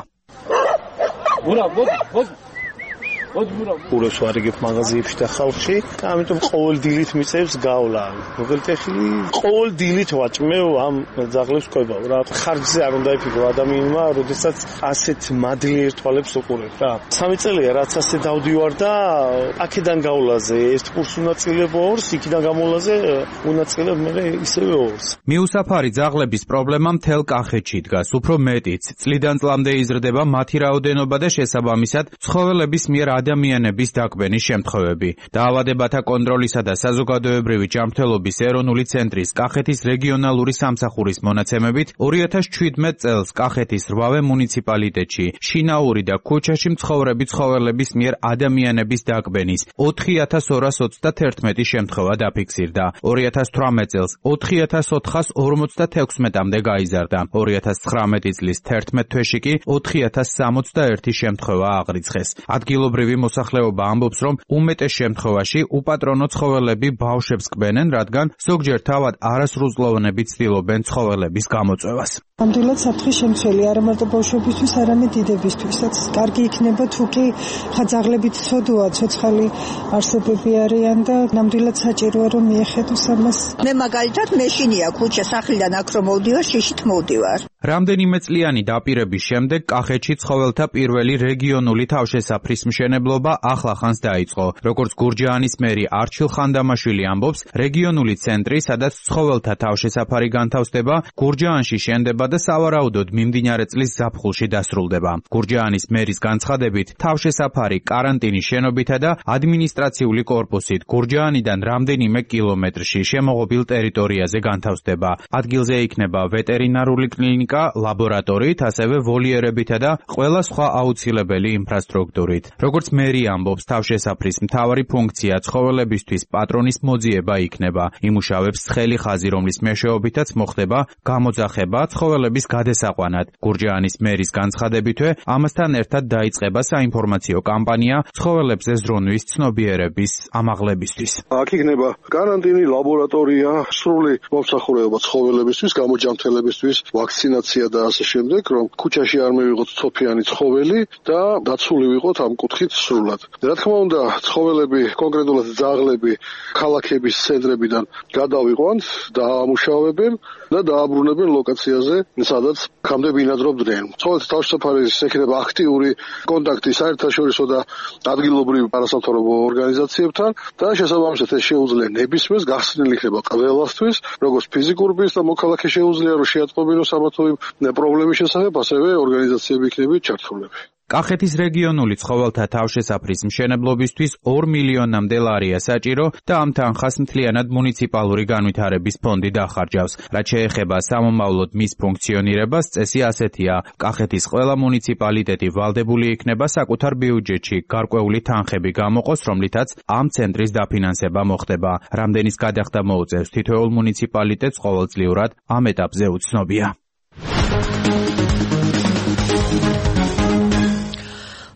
პურებს ვარიგებ მაღაზიებში და ხალხში და ამიტომ ყოველ დილით მიწევს გავლა. უღელტეხილი ყოველ დილით ვაჭმევ ამ ძაღლებს ყვებავ რა. ხარჯზე არ უნდა იფიქრო ადამიანმა, როდესაც ასეთ მადლიერ თვალებს უყურებ რა. სამი წელია რაც ასე დავდივარ და აქედან გავლაზე ერთ პურს უნაწილებო ორს, იქიდან გამოლაზე უნაწილებ მე ისევე ორს. მიუსაფარი ძაღლების პრობლემა მთელ კახეთში დგას, უფრო მეტიც. წლიდან წლამდე იზრდება მათი რაოდენობა და შესაბამისად ცხოველების მიერ ადამიანების დაკვენის შემთხვევები. დაავადებათა კონტროლისა და საზოგადოებრივი ჯანმრთელობის ეროვნული ცენტრის კახეთის რეგიონალური სამსახურის მონაცემებით ორი ათას შვიდმეტ წელს კახეთის რვავე მუნიციპალიტეტში შინაური და ქუჩაში მცხოვრები ცხოველების მიერ ადამიანების დაკვენის ოთხი ათას ორას ოცდათერთმეტი შემთხვევა დაფიქსირდა. ორი ათას თვრამეტ წელს ოთხი ათას ოთხას ორმოცდათექვსმეტამდე გაიზარდა. ორი ათას ცხრამეტი წლის თერთმეტ თვეში კი ოთხი ათას სამოცდაერთი შემთხვევა აღრიცხეს. ადგილობრივი მოსახლეობა ამბობს, რომ უმეტეს შემთხვევაში უპატრონო ცხოველები ბავშვებს კვენენ, რადგან ზოგჯერ თავად არასრულწლოვანები ცდილობენ ცხოველების გამოწვევას. ნამდვილად საფრთხის შემცველი არა მარტო ბავშვებისთვის, არამედ დიდებისთვისაც. კარგი იქნება თუ კი ხაძაღლებით ცოდოა, ცოცხალი არსებები არიან და ნამდვილად საჭიროა რომ მიეხედოს ამას. მე მაგალითად მეშინია ქუჩა სახლიდან აქ რომ მოვდივარ, შიშით მოვდივარ. რამდენიმე წლიანი დაპირების შემდეგ კახეთში ცხოველთა პირველი რეგიონული თავშესაფრის მშენებლობა ახლახანს დაიწყო. როგორც გურჯაანის მერი არჩილ ხანდამაშვილი ამბობს, რეგიონული ცენტრი, სადაც ცხოველთა თავშესაფარი განთავსდება, გურჯაანში შენდება და სავარაუდოდ მიმდინარე წლის ზაფხულში დასრულდება. გურჯაანის მერის განცხადებით, თავშესაფარი კარანტინის შენობითა და ადმინისტრაციული კორპუსით გურჯაანიდან რამდენიმე კილომეტრში შემოღობილ ტერიტორიაზე განთავსდება. ადგილზე იქნება ვეტერინარული კლინიკა, ლაბორატორიით, ასევე ვოლიერებითა და ყველა სხვა აუცილებელი ინფრასტრუქტურით. როგორც მერი ამბობს, თავშესაფრის მთავარი ფუნქცია ცხოველებისთვის პატრონის მოძიება იქნება. იმუშავებს ცხელი ხაზი, რომლის მეშვეობითაც მოხდება გამოძახება ცხოველების გადასაყვანად. გურჯაანის მერის განცხადებითვე, ამასთან ერთად დაიწყება საინფორმაციო კამპანია ცხოველებზე ზრუნვის ცნობიერების ამაღლებისთვის. აქ იქნება კარანტინი, ლაბორატორია, სრული მომსახურება ცხოველებისთვის, გამოჯანმრთელებისთვის, ვაქცინაცია და ასე შემდეგ, რომ ქუჩაში არ მივიღოთ ცოფიანი ცხოველი და დაცული ვიყოთ ამ კუთხით სრულად. რა თქმა უნდა, ცხოველები, კონკრეტულად ძაღლები ქალაქების ცენტრებიდან გადავიყვანთ, დაამუშავებენ და დააბრუნებენ ლოკაციაზე, სადაც ხამდე ბინადრობდნენ. ცხოველთა თავშესაფარის ექნება აქტიური კონტაქტი საერთაშორისო და ადგილობრივ არასამთავრობო ორგანიზაციებთან და შესაბამისად ეს შეუძლია ნებისმიერს გახსნილი იქნება ყველასთვის, როგორც ფიზიკურების და მოქალაქე შეუძლია რომ შეატყობინოს ამა თუ იმ პრობლემის შესახებ, ასევე ორგანიზაციები იქნებით ჩართულები. კახეთის რეგიონული ცხოველთა თავშესაფრის მშენებლობისთვის ორ მილიონამდე ლარია საჭირო და ამ თანხას მთლიანად მუნიციპალური განვითარების ფონდი დახარჯავს. რაც შეეხება სამომავლოდ მის ფუნქციონირებას, წესი ასეთია: კახეთის ყველა მუნიციპალიტეტი ვალდებული იქნება საკუთარ ბიუჯეტში გარკვეული თანხები გამოყოს, რომლითაც ამ ცენტრის დაფინანსება მოხდება. რამდენის გადახდა მოუწევს თითოეულ მუნიციპალიტეტს ყოველწლიურად ამ ეტაპზე უცნობია.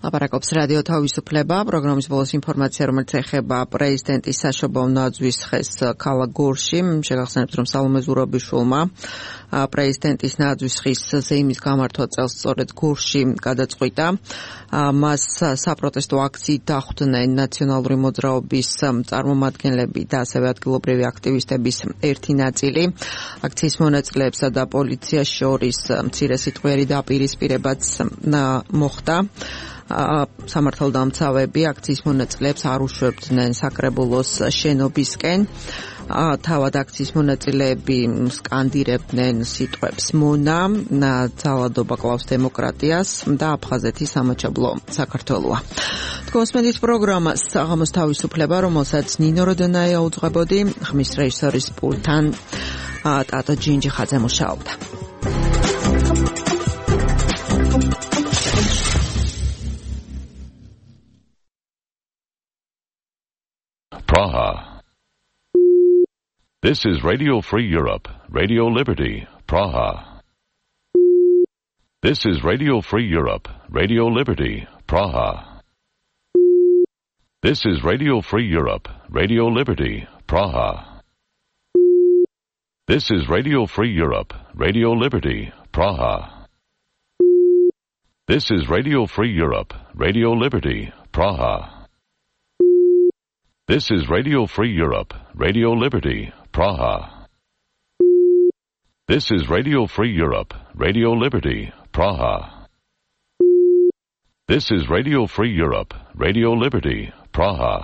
ლაპარაკობს რადიო თავისუფლება, პროგრამის ბოლოს ინფორმაცია, რომელიც ეხება პრეზიდენტის საშობაო ნაძვის ხეს ქალაქ გორში. შეგახსენებთ, რომ სალომე ზურაბიშვილმა პრეზიდენტის ნაძვის ხის ზეიმის გამართვა წელს სწორედ გორში გადაწყვიტა. მას საპროტესტო აქციით დახვდნენ ნაციონალური მოძრაობის წარმომადგენლები და ასევე ადგილობრივი აქტივისტების ერთი ნაწილი. აქციის მონაწილეებსა და პოლიციას შორის მცირე სიტყვიერი დაპირისპირებაც მოხდა. სამართალდამცავები აქციის მონაწილეებს არ უშვებდნენ საკრებულოს შენობისკენ. თავად აქციის მონაწილეები სკანდირებდნენ სიტყვებს მონა, ძალადობა კლავს დემოკრატიას და აფხაზეთის სამაჩაბლო საქართველოა. თქოსმენით პროგრამას საღამოს თავისუფლება, რომელსაც ნინო როდონაია უძღვებოდი, ხმის რეჟისორის პულტთან ტატო ჯინჯიხაძე მუშაობდა. Praha. This is Radio Free Europe, Radio Liberty, Praha. This is Radio Free Europe, Radio Liberty, Praha. This is Radio Free Europe, Radio Liberty, Praha. This is Radio Free Europe, Radio Liberty, Praha. This is Radio Free Europe, Radio Liberty, Praha. This is Radio Free Europe, Radio Liberty, Praha. This is Radio Free Europe, Radio Liberty, Praha. This is Radio Free Europe, Radio Liberty, Praha.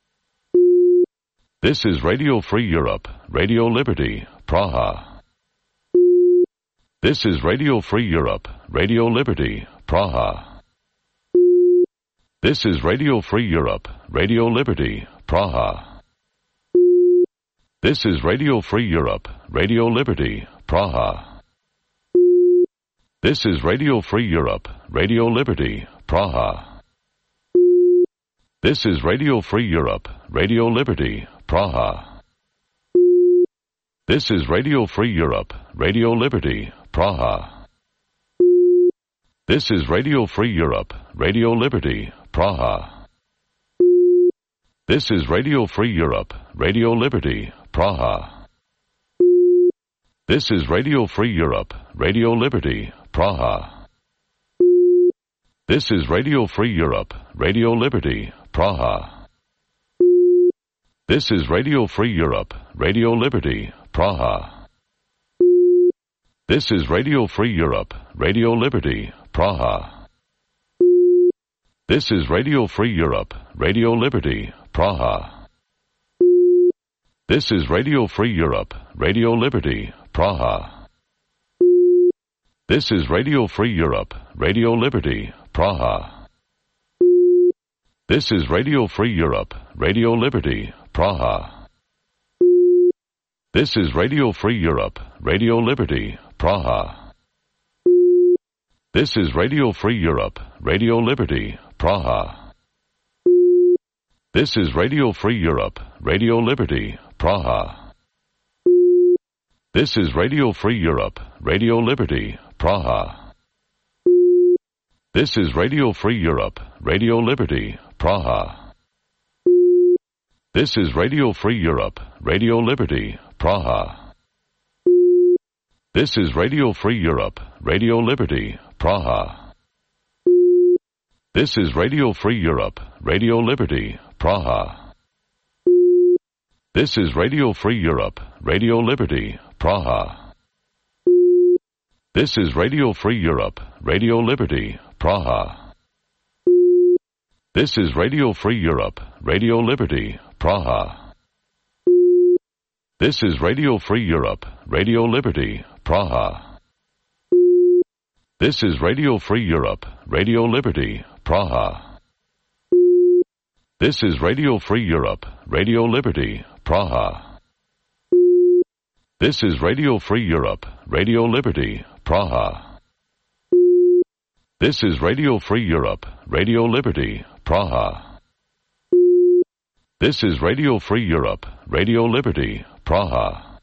This is Radio Free Europe, Radio Liberty, Praha. This is Radio Free Europe, Radio Liberty, Praha. This is Radio Free Europe, Radio Liberty, Praha. This is Radio Free Europe, Radio Liberty, Praha. This is Radio Free Europe, Radio Liberty, Praha. This is Radio Free Europe, Radio Liberty, Praha. This is Radio Free Europe, Radio Liberty, Praha. This is Radio Free Europe, Radio Liberty, Praha. This is Radio Free Europe, Radio Liberty, Praha. This is Radio Free Europe, Radio Liberty, Praha. This is Radio Free Europe, Radio Liberty, Praha. This is Radio Free Europe, Radio Liberty, Praha. This is Radio Free Europe, Radio Liberty, Praha. This is Radio Free Europe, Radio Liberty, Praha. This is Radio Free Europe, Radio Liberty, Praha. This is Radio Free Europe, Radio Liberty, Praha. This is Radio Free Europe, Radio Liberty, Praha. This is Radio Free Europe, Radio Liberty, Praha. This is Radio Free Europe, Radio Liberty, Praha. This is Radio Free Europe, Radio Liberty, Praha. This is Radio Free Europe, Radio Liberty, Praha. This is Radio Free Europe, Radio Liberty, Praha. This is Radio Free Europe, Radio Liberty, Praha. This is Radio Free Europe, Radio Liberty, Praha. This is Radio Free Europe, Radio Liberty, Praha. This is Radio Free Europe, Radio Liberty, Praha. This is Radio Free Europe, Radio Liberty, Praha. This is Radio Free Europe, Radio Liberty, Praha. This is Radio Free Europe, Radio Liberty, Praha. This is Radio Free Europe, Radio Liberty, Praha. This is Radio Free Europe, Radio Liberty, Praha. This is Radio Free Europe, Radio Liberty, Praha. This is Radio Free Europe, Radio Liberty, Praha. This is Radio Free Europe, Radio Liberty, Praha.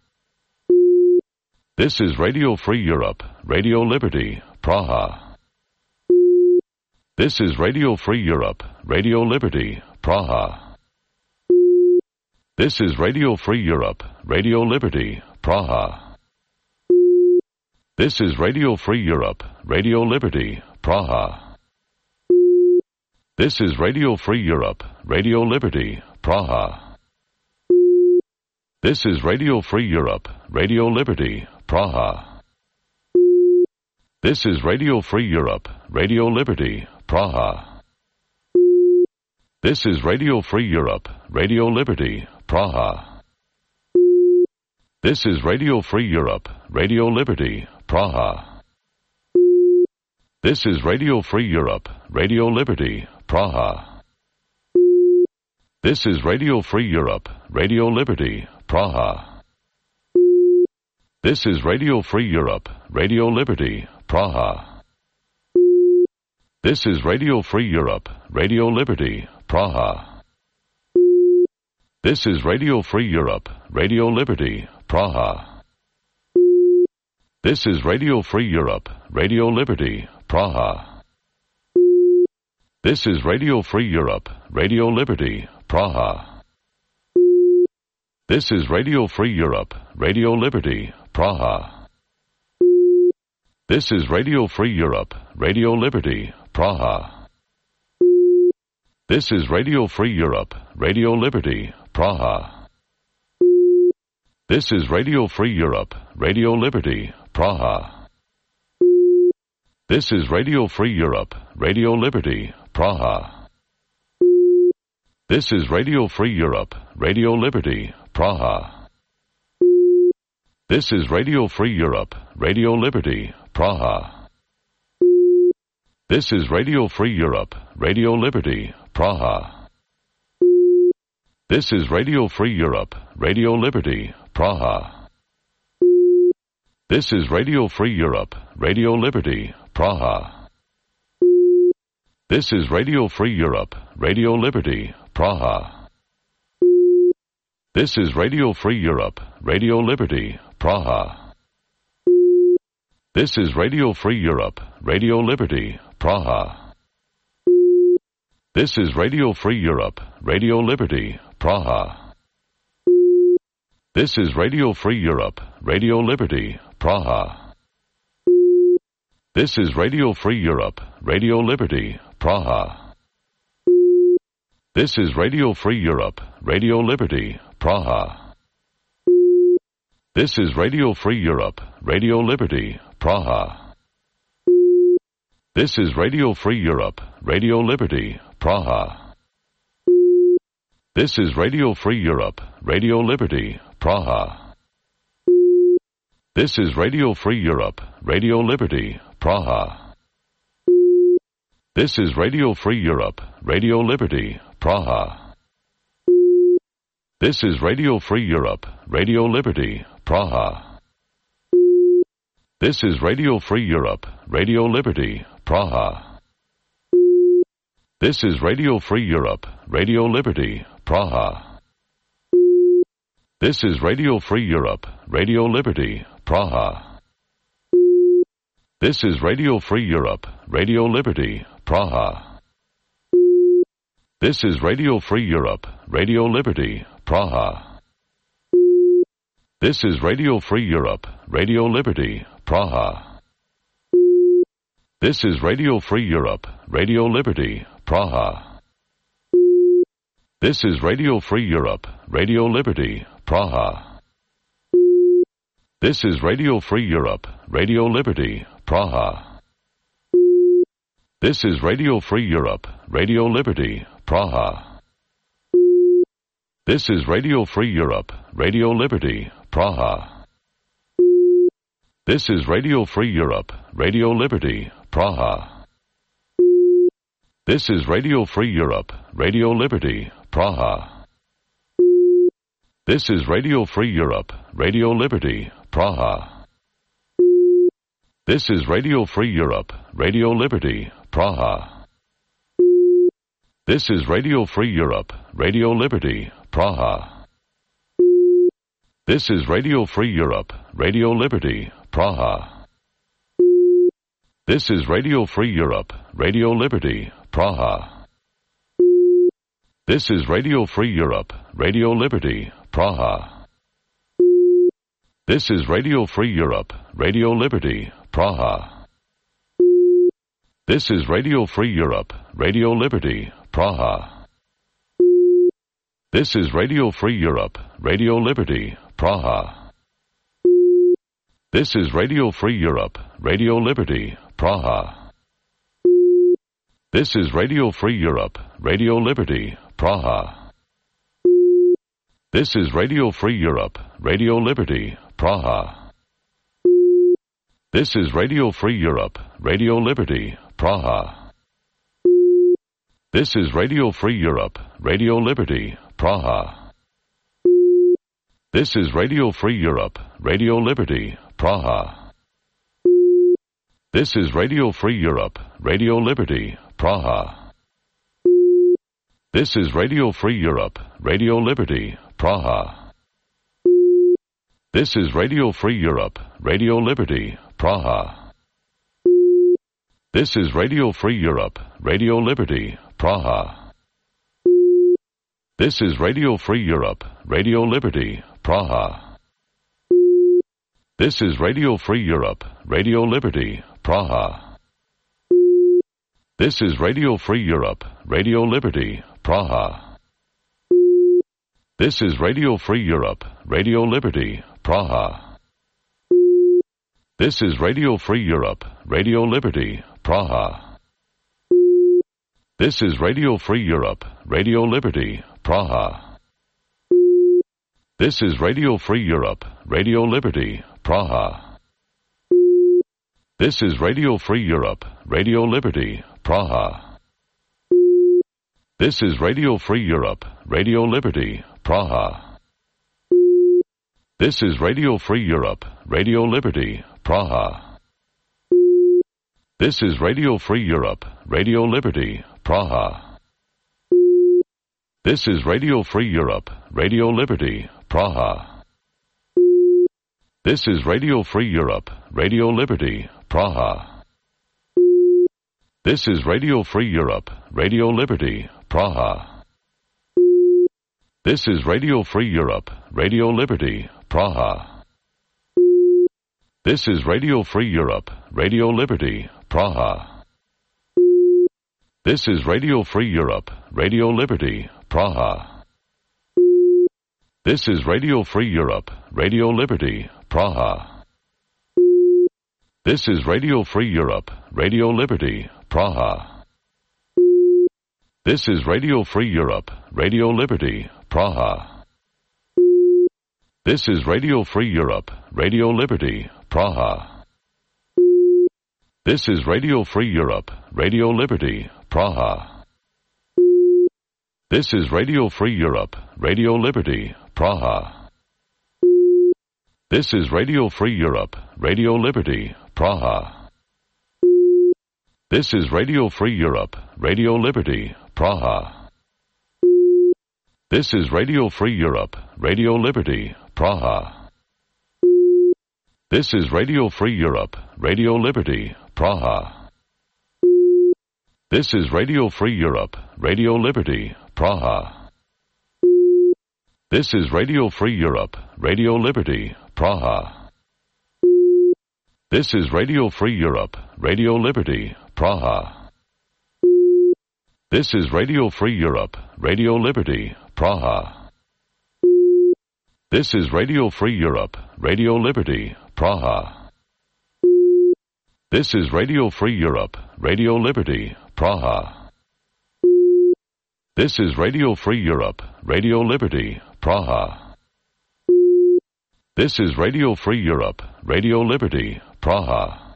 This is Radio Free Europe, Radio Liberty, Praha. This is Radio Free Europe, Radio Liberty, Praha. This is Radio Free Europe, Radio Liberty, Praha. This is Radio Free Europe, Radio Liberty, Praha. This is Radio Free Europe, Radio Liberty, Praha. This is Radio Free Europe, Radio Liberty, Praha. This is Radio Free Europe, Radio Liberty, Praha. This is Radio Free Europe, Radio Liberty, Praha. This is Radio Free Europe, Radio Liberty, Praha. This is Radio Free Europe, Radio Liberty, Praha. This is Radio Free Europe, Radio Liberty, Praha. This is Radio Free Europe, Radio Liberty, Praha. This is Radio Free Europe, Radio Liberty, Praha. This is Radio Free Europe, Radio Liberty, Praha. This is Radio Free Europe, Radio Liberty, Praha. This is Radio Free Europe, Radio Liberty, Praha. This is Radio Free Europe, Radio Liberty, Praha. This is Radio Free Europe, Radio Liberty, Praha. This is Radio Free Europe, Radio Liberty, Praha. This is Radio Free Europe, Radio Liberty, Praha. This is Radio Free Europe, Radio Liberty, Praha. This is Radio Free Europe, Radio Liberty, Praha. This is Radio Free Europe, Radio Liberty, Praha. This is Radio Free Europe, Radio Liberty, Praha. This is Radio Free Europe, Radio Liberty, Praha. This is Radio Free Europe, Radio Liberty, Praha. This is Radio Free Europe, Radio Liberty, Praha. This is Radio Free Europe, Radio Liberty, Praha. This is Radio Free Europe, Radio Liberty, Praha. This is Radio Free Europe, Radio Liberty, Praha. This is Radio Free Europe, Radio Liberty, Praha. This is Radio Free Europe, Radio Liberty, Praha. This is Radio Free Europe, Radio Liberty, Praha. This is Radio Free Europe, Radio Liberty, Praha. This is Radio Free Europe, Radio Liberty, Praha. This is Radio Free Europe, Radio Liberty, Praha. This is Radio Free Europe, Radio Liberty, Praha. This is Radio Free Europe, Radio Liberty, Praha. This is Radio Free Europe, Radio Liberty, Praha. This is Radio Free Europe, Radio Liberty, Praha. This is Radio Free Europe, Radio Liberty, Praha. This is Radio Free Europe, Radio Liberty, Praha. This is Radio Free Europe, Radio Liberty, Praha. This is Radio Free Europe, Radio Liberty, Praha. This is Radio Free Europe, Radio Liberty, Praha. This is Radio Free Europe, Radio Liberty, Praha. This is Radio Free Europe, Radio Liberty, Praha. This is Radio Free Europe, Radio Liberty, Praha. This is Radio Free Europe, Radio Liberty, Praha. This is Radio Free Europe, Radio Liberty, Praha. This is Radio Free Europe, Radio Liberty, Praha. This is Radio Free Europe, Radio Liberty, Praha. This is Radio Free Europe, Radio Liberty, Praha. This is Radio Free Europe, Radio Liberty, Praha. This is Radio Free Europe, Radio Liberty, Praha. This is Radio Free Europe, Radio Liberty, Praha. This is Radio Free Europe, Radio Liberty, Praha. This is Radio Free Europe, Radio Liberty, Praha. This is Radio Free Europe, Radio Liberty, Praha. This is Radio Free Europe, Radio Liberty, Praha. This is Radio Free Europe, Radio Liberty, Praha. This is Radio Free Europe, Radio Liberty, Praha. This is Radio Free Europe, Radio Liberty, Praha. This is Radio Free Europe, Radio Liberty, Praha. This is Radio Free Europe, Radio Liberty, Praha. This is Radio Free Europe, Radio Liberty, Praha. This is Radio Free Europe, Radio Liberty, Praha. This is Radio Free Europe, Radio Liberty, Praha. This is Radio Free Europe, Radio Liberty, Praha. This is Radio Free Europe, Radio Liberty, Praha. This is Radio Free Europe, Radio Liberty, Praha. This is Radio Free Europe, Radio Liberty, Praha. This is Radio Free Europe, Radio Liberty, Praha. This is Radio Free Europe, Radio Liberty, Praha. This is Radio Free Europe, Radio Liberty, Praha. This is Radio Free Europe, Radio Liberty, Praha. This is Radio Free Europe, Radio Liberty, Praha. This is Radio Free Europe, Radio Liberty, Praha. This is Radio Free Europe, Radio Liberty, Praha. This is Radio Free Europe, Radio Liberty, Praha. This is Radio Free Europe, Radio Liberty, Praha. This is Radio Free Europe, Radio Liberty, Praha. This is Radio Free Europe, Radio Liberty, Praha. This is Radio Free Europe, Radio Liberty, Praha. This is Radio Free Europe, Radio Liberty, Praha. This is Radio Free Europe, Radio Liberty, Praha. This is Radio Free Europe, Radio Liberty, Praha. This is Radio Free Europe, Radio Liberty, Praha. This is Radio Free Europe, Radio Liberty, Praha. This is Radio Free Europe, Radio Liberty, Praha. This is Radio Free Europe, Radio Liberty, Praha. This is Radio Free Europe, Radio Liberty, Praha. This is Radio Free Europe, Radio Liberty, Praha. This is Radio Free Europe, Radio Liberty, Praha. This is Radio Free Europe, Radio Liberty, Praha. This is Radio Free Europe, Radio Liberty, Praha. This is Radio Free Europe, Radio Liberty, Praha. This is Radio Free Europe, Radio Liberty, Praha. This is Radio Free Europe, Radio Liberty, Praha. This is Radio Free Europe, Radio Liberty, Praha. This is Radio Free Europe, Radio Liberty, Praha. This is Radio Free Europe, Radio Liberty, Praha. This is Radio Free Europe, Radio Liberty, Praha. This is Radio Free Europe, Radio Liberty, Praha. This is Radio Free Europe, Radio Liberty, Praha. This is Radio Free Europe, Radio Liberty, Praha.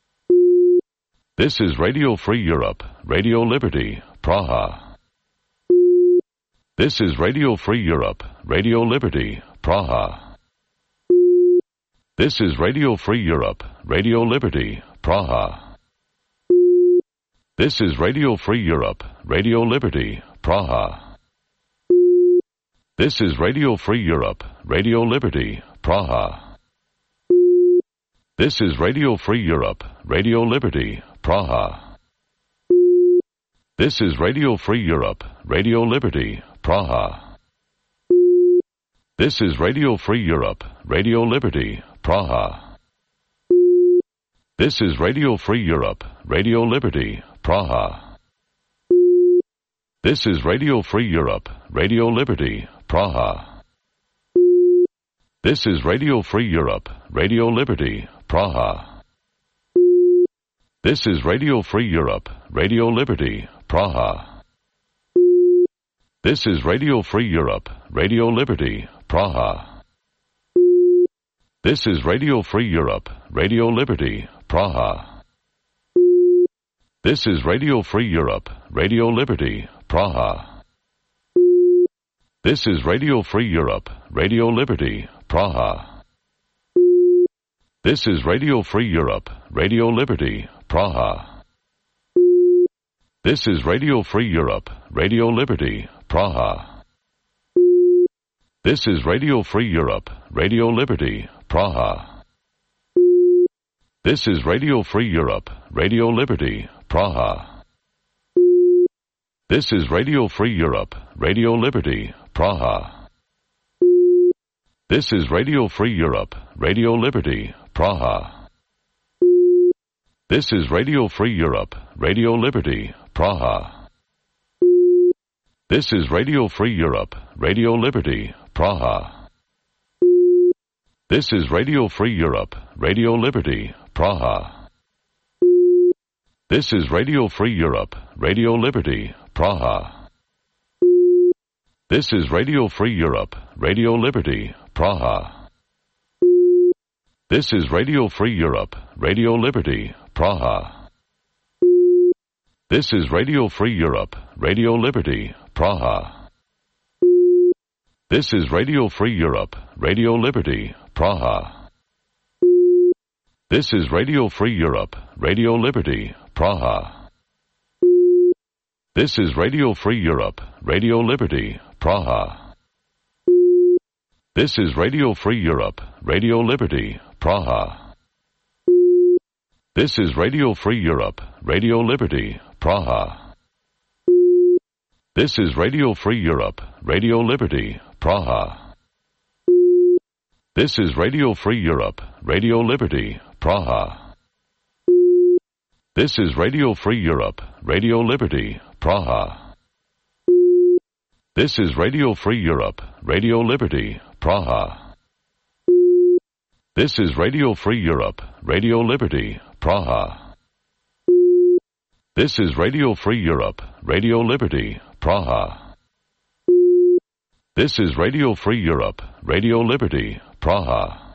This is Radio Free Europe, Radio Liberty, Praha. This is Radio Free Europe, Radio Liberty, Praha. This is Radio Free Europe, Radio Liberty, Praha. This is Radio Free Europe, Radio Liberty, Praha. This is Radio Free Europe, Radio Liberty, Praha. This is Radio Free Europe, Radio Liberty, Praha. This is Radio Free Europe, Radio Liberty, Praha. This is Radio Free Europe, Radio Liberty, Praha. This is Radio Free Europe, Radio Liberty, Praha. This is Radio Free Europe, Radio Liberty, Praha. This is Radio Free Europe, Radio Liberty, Praha. This is Radio Free Europe, Radio Liberty, Praha. This is Radio Free Europe, Radio Liberty, Praha. This is Radio Free Europe, Radio Liberty, Praha. This is Radio Free Europe, Radio Liberty, Praha. This is Radio Free Europe, Radio Liberty, Praha. This is Radio Free Europe, Radio Liberty, Praha. This is Radio Free Europe, Radio Liberty, Praha. This is Radio Free Europe, Radio Liberty, Praha. This is Radio Free Europe, Radio Liberty, Praha. This is Radio Free Europe, Radio Liberty, Praha. This is Radio Free Europe, Radio Liberty, Praha. This is Radio Free Europe, Radio Liberty, Praha. This is Radio Free Europe, Radio Liberty, Praha. This is Radio Free Europe, Radio Liberty, Praha. This is Radio Free Europe, Radio Liberty, Praha. This is Radio Free Europe, Radio Liberty, Praha. This is Radio Free Europe, Radio Liberty, Praha. This is Radio Free Europe, Radio Liberty, Praha. This is Radio Free Europe, Radio Liberty, Praha. This is Radio Free Europe, Radio Liberty, Praha. This is Radio Free Europe, Radio Liberty, Praha. This is Radio Free Europe, Radio Liberty, Praha. This is Radio Free Europe, Radio Liberty, Praha. This is Radio Free Europe, Radio Liberty, Praha. This is Radio Free Europe, Radio Liberty, Praha. This is Radio Free Europe, Radio Liberty, Praha. This is Radio Free Europe, Radio Liberty, Praha. This is Radio Free Europe, Radio Liberty, Praha. This is Radio Free Europe, Radio Liberty, Praha. This is Radio Free Europe, Radio Liberty, Praha.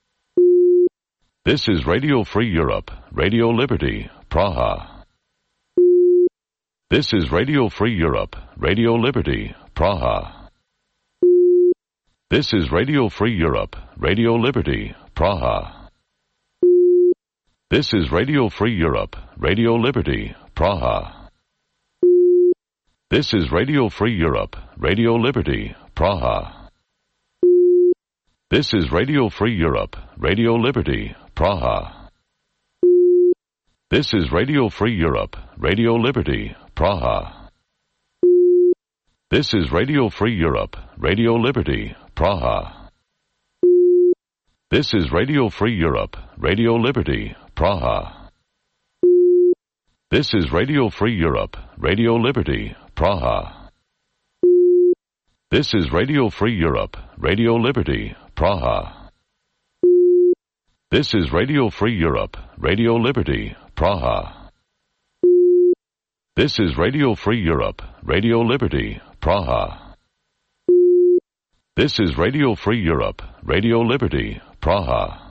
This is Radio Free Europe, Radio Liberty, Praha. This is Radio Free Europe, Radio Liberty, Praha. This is Radio Free Europe, Radio Liberty, Praha. This is Radio Free Europe, Radio Liberty, Praha. This is Radio Free Europe, Radio Liberty, Praha. This is Radio Free Europe, Radio Liberty, Praha. This is Radio Free Europe, Radio Liberty, Praha. This is Radio Free Europe, Radio Liberty, Praha. This is Radio Free Europe, Radio Liberty, Praha. This is Radio Free Europe, Radio Liberty, Praha. This is Radio Free Europe, Radio Liberty, Praha. This is Radio Free Europe, Radio Liberty, Praha. This is Radio Free Europe, Radio Liberty, Praha. This is Radio Free Europe, Radio Liberty, Praha.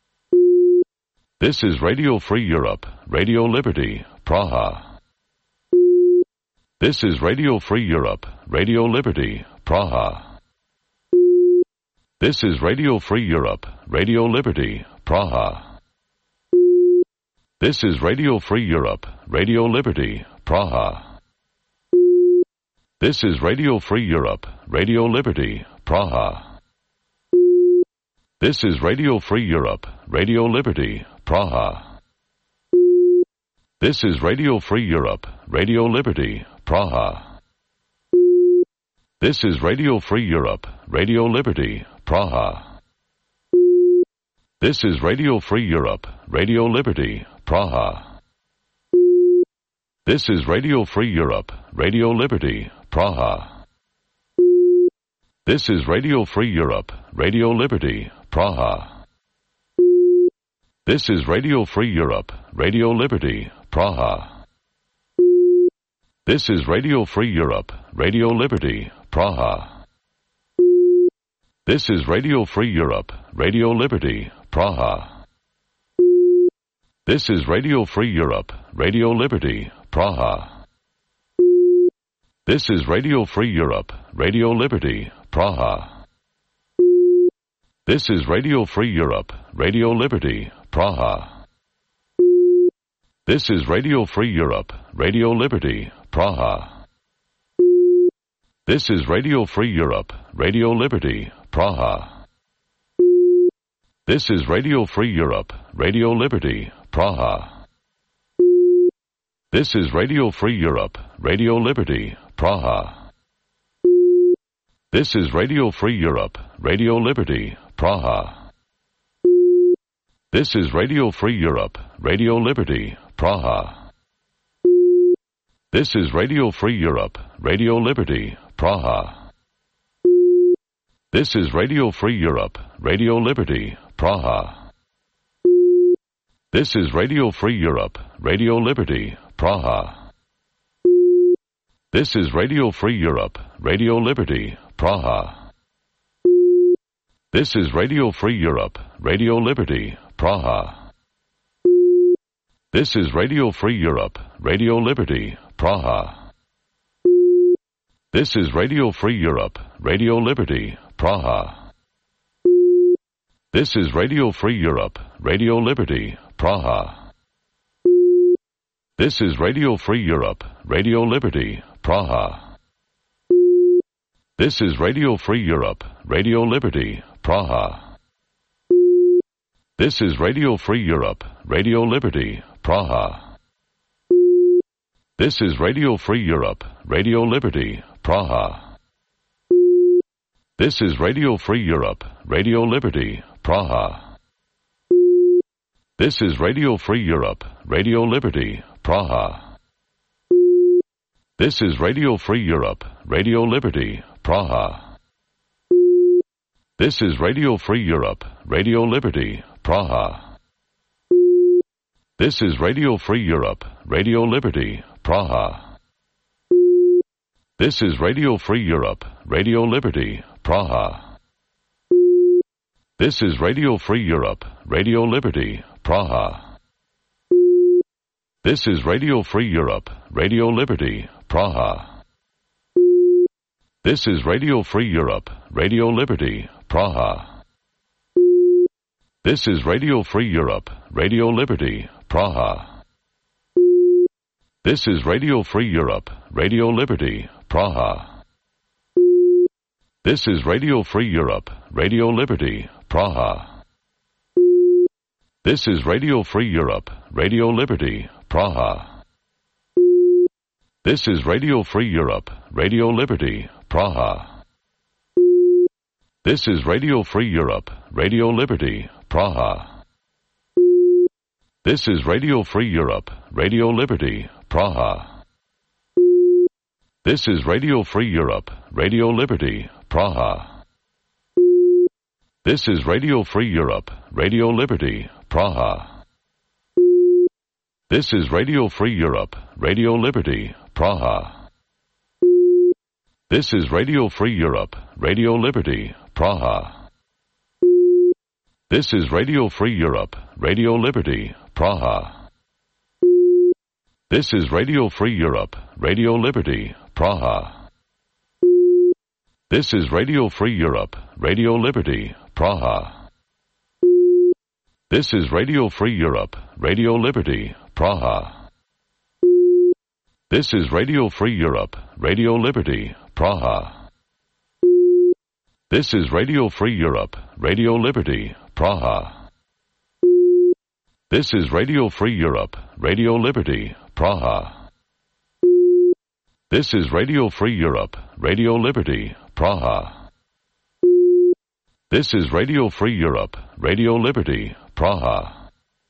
This is Radio Free Europe, Radio Liberty, Praha. This is Radio Free Europe, Radio Liberty, Praha. This is Radio Free Europe, Radio Liberty, Praha. This is Radio Free Europe, Radio Liberty, Praha. This is Radio Free Europe, Radio Liberty, Praha. This is Radio Free Europe, Radio Liberty, Praha. This is Radio Free Europe, Radio Liberty, Praha. This is Radio Free Europe, Radio Liberty, Praha. This is Radio Free Europe, Radio Liberty, Praha. This is Radio Free Europe, Radio Liberty, Praha. This is Radio Free Europe, Radio Liberty, Praha. This is Radio Free Europe, Radio Liberty, Praha. This is Radio Free Europe, Radio Liberty, Praha. This is Radio Free Europe, Radio Liberty, Praha. This is Radio Free Europe, Radio Liberty, Praha. This is Radio Free Europe, Radio Liberty, Praha. This is Radio Free Europe, Radio Liberty, Praha. This is Radio Free Europe, Radio Liberty, Praha. This is Radio Free Europe, Radio Liberty, Praha. This is Radio Free Europe, Radio Liberty, Praha. This is Radio Free Europe, Radio Liberty, Praha. This is Radio Free Europe, Radio Liberty, Praha. This is Radio Free Europe, Radio Liberty, Praha. This is Radio Free Europe, Radio Liberty, Praha. This is Radio Free Europe, Radio Liberty, Praha. This is Radio Free Europe, Radio Liberty, Praha. This is Radio Free Europe, Radio Liberty, Praha. This is Radio Free Europe, Radio Liberty, Praha. This is Radio Free Europe, Radio Liberty, Praha. This is Radio Free Europe, Radio Liberty, Praha. This is Radio Free Europe, Radio Liberty, Praha. This is Radio Free Europe, Radio Liberty, Praha. This is Radio Free Europe, Radio Liberty, Praha. This is Radio Free Europe, Radio Liberty, Praha. This is Radio Free Europe, Radio Liberty, Praha. This is Radio Free Europe, Radio Liberty, Praha. This is Radio Free Europe, Radio Liberty, Praha. This is Radio Free Europe, Radio Liberty, Praha. This is Radio Free Europe, Radio Liberty, Praha. This is Radio Free Europe, Radio Liberty, Praha. This is Radio Free Europe, Radio Liberty, Praha. This is Radio Free Europe, Radio Liberty, Praha. This is Radio Free Europe, Radio Liberty, Praha. This is Radio Free Europe, Radio Liberty, Praha. This is Radio Free Europe, Radio Liberty, Praha. This is Radio Free Europe, Radio Liberty, Praha. This is Radio Free Europe, Radio Liberty, Praha. This is Radio Free Europe, Radio Liberty, Praha. This is Radio Free Europe, Radio Liberty, Praha. This is Radio Free Europe, Radio Liberty, Praha. This is Radio Free Europe, Radio Liberty, Praha. This is Radio Free Europe, Radio Liberty, Praha. This is Radio Free Europe, Radio Liberty, Praha. This is Radio Free Europe, Radio Liberty, Praha. This is Radio Free Europe, Radio Liberty, Praha. This is Radio Free Europe, Radio Liberty, Praha. This is Radio Free Europe, Radio Liberty, Praha. This is Radio Free Europe, Radio Liberty, Praha. This is Radio Free Europe, Radio Liberty, Praha. This is Radio Free Europe, Radio Liberty, Praha. This is Radio Free Europe, Radio Liberty, Praha. This is Radio Free Europe, Radio Liberty, Praha. This is Radio Free Europe, Radio Liberty, Praha. This is Radio Free Europe, Radio Liberty, Praha.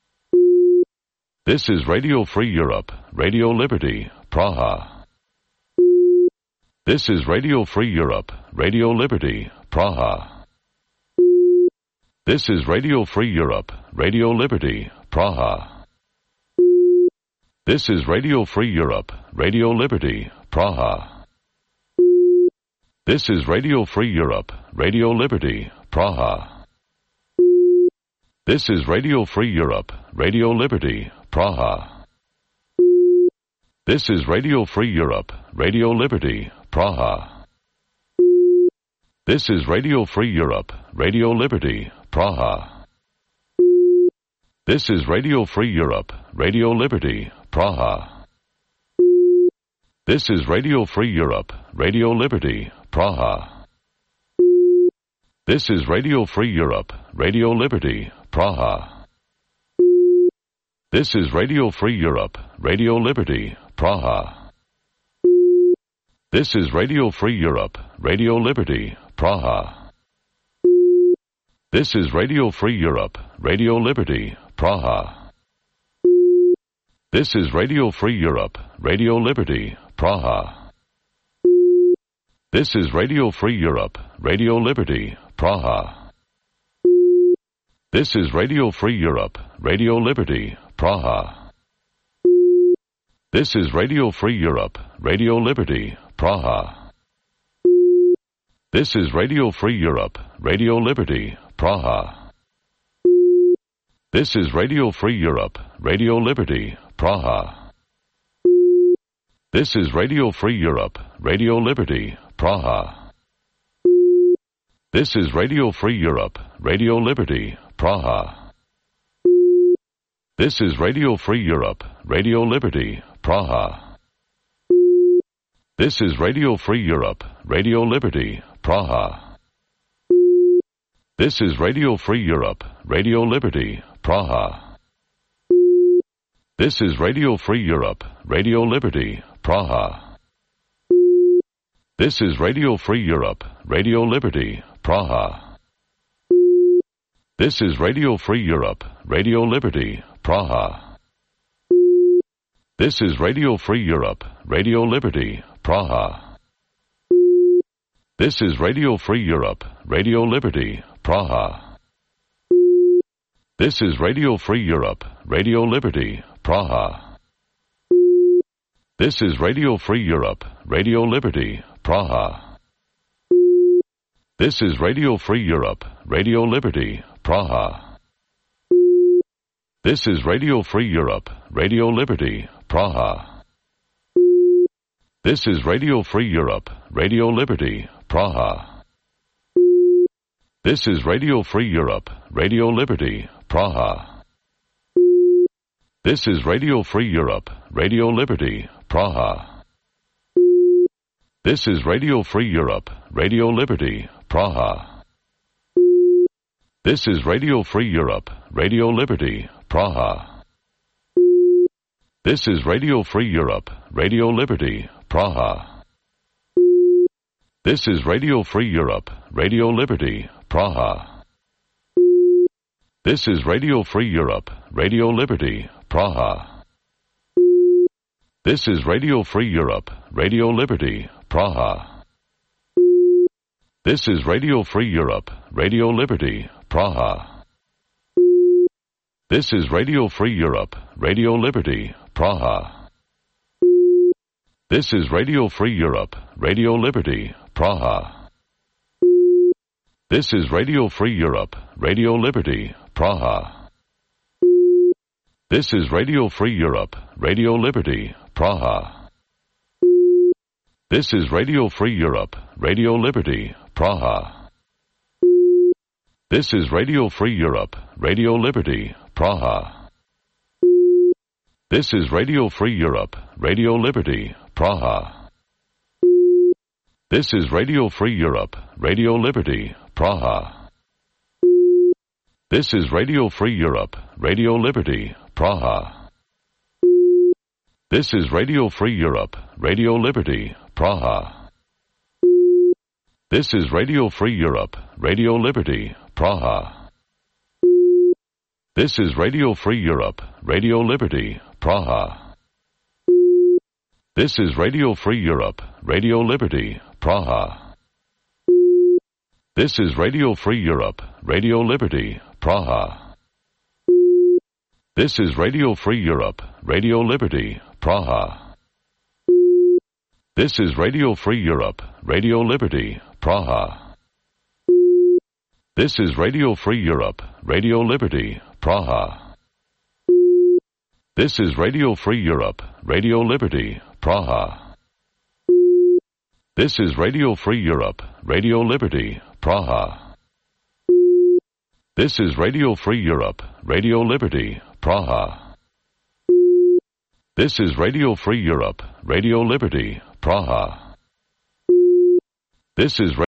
This is Radio Free Europe, Radio Liberty, Praha. This is Radio Free Europe, Radio Liberty, Praha. This is Radio Free Europe, Radio Liberty, Praha. This is Radio Free Europe, Radio Liberty, Praha. This is Radio Free Europe, Radio Liberty, Praha. This is Radio Free Europe, Radio Liberty, Praha. This is Radio Free Europe, Radio Liberty, Praha. This is Radio Free Europe, Radio Liberty, Praha. This is Radio Free Europe, Radio Liberty, Praha. This is Radio Free Europe, Radio Liberty, Praha. This is Radio Free Europe, Radio Liberty, Praha. This is Radio Free Europe, Radio Liberty, Praha. This is Radio Free Europe, Radio Liberty, Praha. This is Radio Free Europe, Radio Liberty, Praha. This is Radio Free Europe, Radio Liberty, Praha. This is Radio Free Europe, Radio Liberty, Praha. This is Radio Free Europe, Radio Liberty, Praha. This is Radio Free Europe, Radio Liberty, Praha. This is Radio Free Europe, Radio Liberty, Praha. This is Radio Free Europe, Radio Liberty, Praha. This is Radio Free Europe, Radio Liberty, Praha. This is Radio Free Europe, Radio Liberty, Praha. This is Radio Free Europe, Radio Liberty, Praha. This is Radio Free Europe, Radio Liberty, Praha. This is Radio Free Europe, Radio Liberty, Praha. This is Radio Free Europe, Radio Liberty, Praha. This is Radio Free Europe, Radio Liberty, Praha. This is Radio Free Europe, Radio Liberty, Praha. This is Radio Free Europe, Radio Liberty, Praha. This is Radio Free Europe, Radio Liberty, Praha. This is Radio Free Europe, Radio Liberty, Praha. This is Radio Free Europe, Radio Liberty, Praha. This is Radio Free Europe, Radio Liberty, Praha. This is Radio Free Europe, Radio Liberty, Praha. This is Radio Free Europe, Radio Liberty, Praha. This is Radio Free Europe, Radio Liberty, Praha. This is Radio Free Europe, Radio Liberty, Praha. This is Radio Free Europe, Radio Liberty, Praha. This is Radio Free Europe, Radio Liberty, Praha. This is Radio Free Europe, Radio Liberty, Praha. This is Radio Free Europe, Radio Liberty, Praha. This is Radio Free Europe, Radio Liberty, Praha. This is Radio Free Europe, Radio Liberty, Praha. This is Radio Free Europe, Radio Liberty, Praha. This is Radio Free Europe, Radio Liberty, Praha. This is Radio Free Europe, Radio Liberty, Praha. This is Radio Free Europe, Radio Liberty, Praha. This is Radio Free Europe, Radio Liberty, Praha. This is Radio Free Europe, Radio Liberty, Praha. This is Radio Free Europe, Radio Liberty, Praha. This is Radio Free Europe, Radio Liberty, Praha. This is Radio Free Europe, Radio Liberty, Praha. This is Radio Free Europe, Radio Liberty, Praha. This is Radio Free Europe, Radio Liberty, Praha. This is Radio Free Europe, Radio Liberty, Praha. This is Radio Free Europe, Radio Liberty, Praha. This is Radio Free Europe, Radio Liberty, Praha. This is Radio Free Europe, Radio Liberty, Praha. This is Radio Free Europe, Radio Liberty, Praha. This is Radio Free Europe, Radio Liberty, Praha. This is Radio Free Europe, Radio Liberty, Praha. This is Radio Free Europe, Radio Liberty, Praha. This is Radio Free Europe, Radio Liberty, Praha. This is Radio Free Europe, Radio Liberty, Praha. This is Radio Free Europe, Radio Liberty, Praha. This is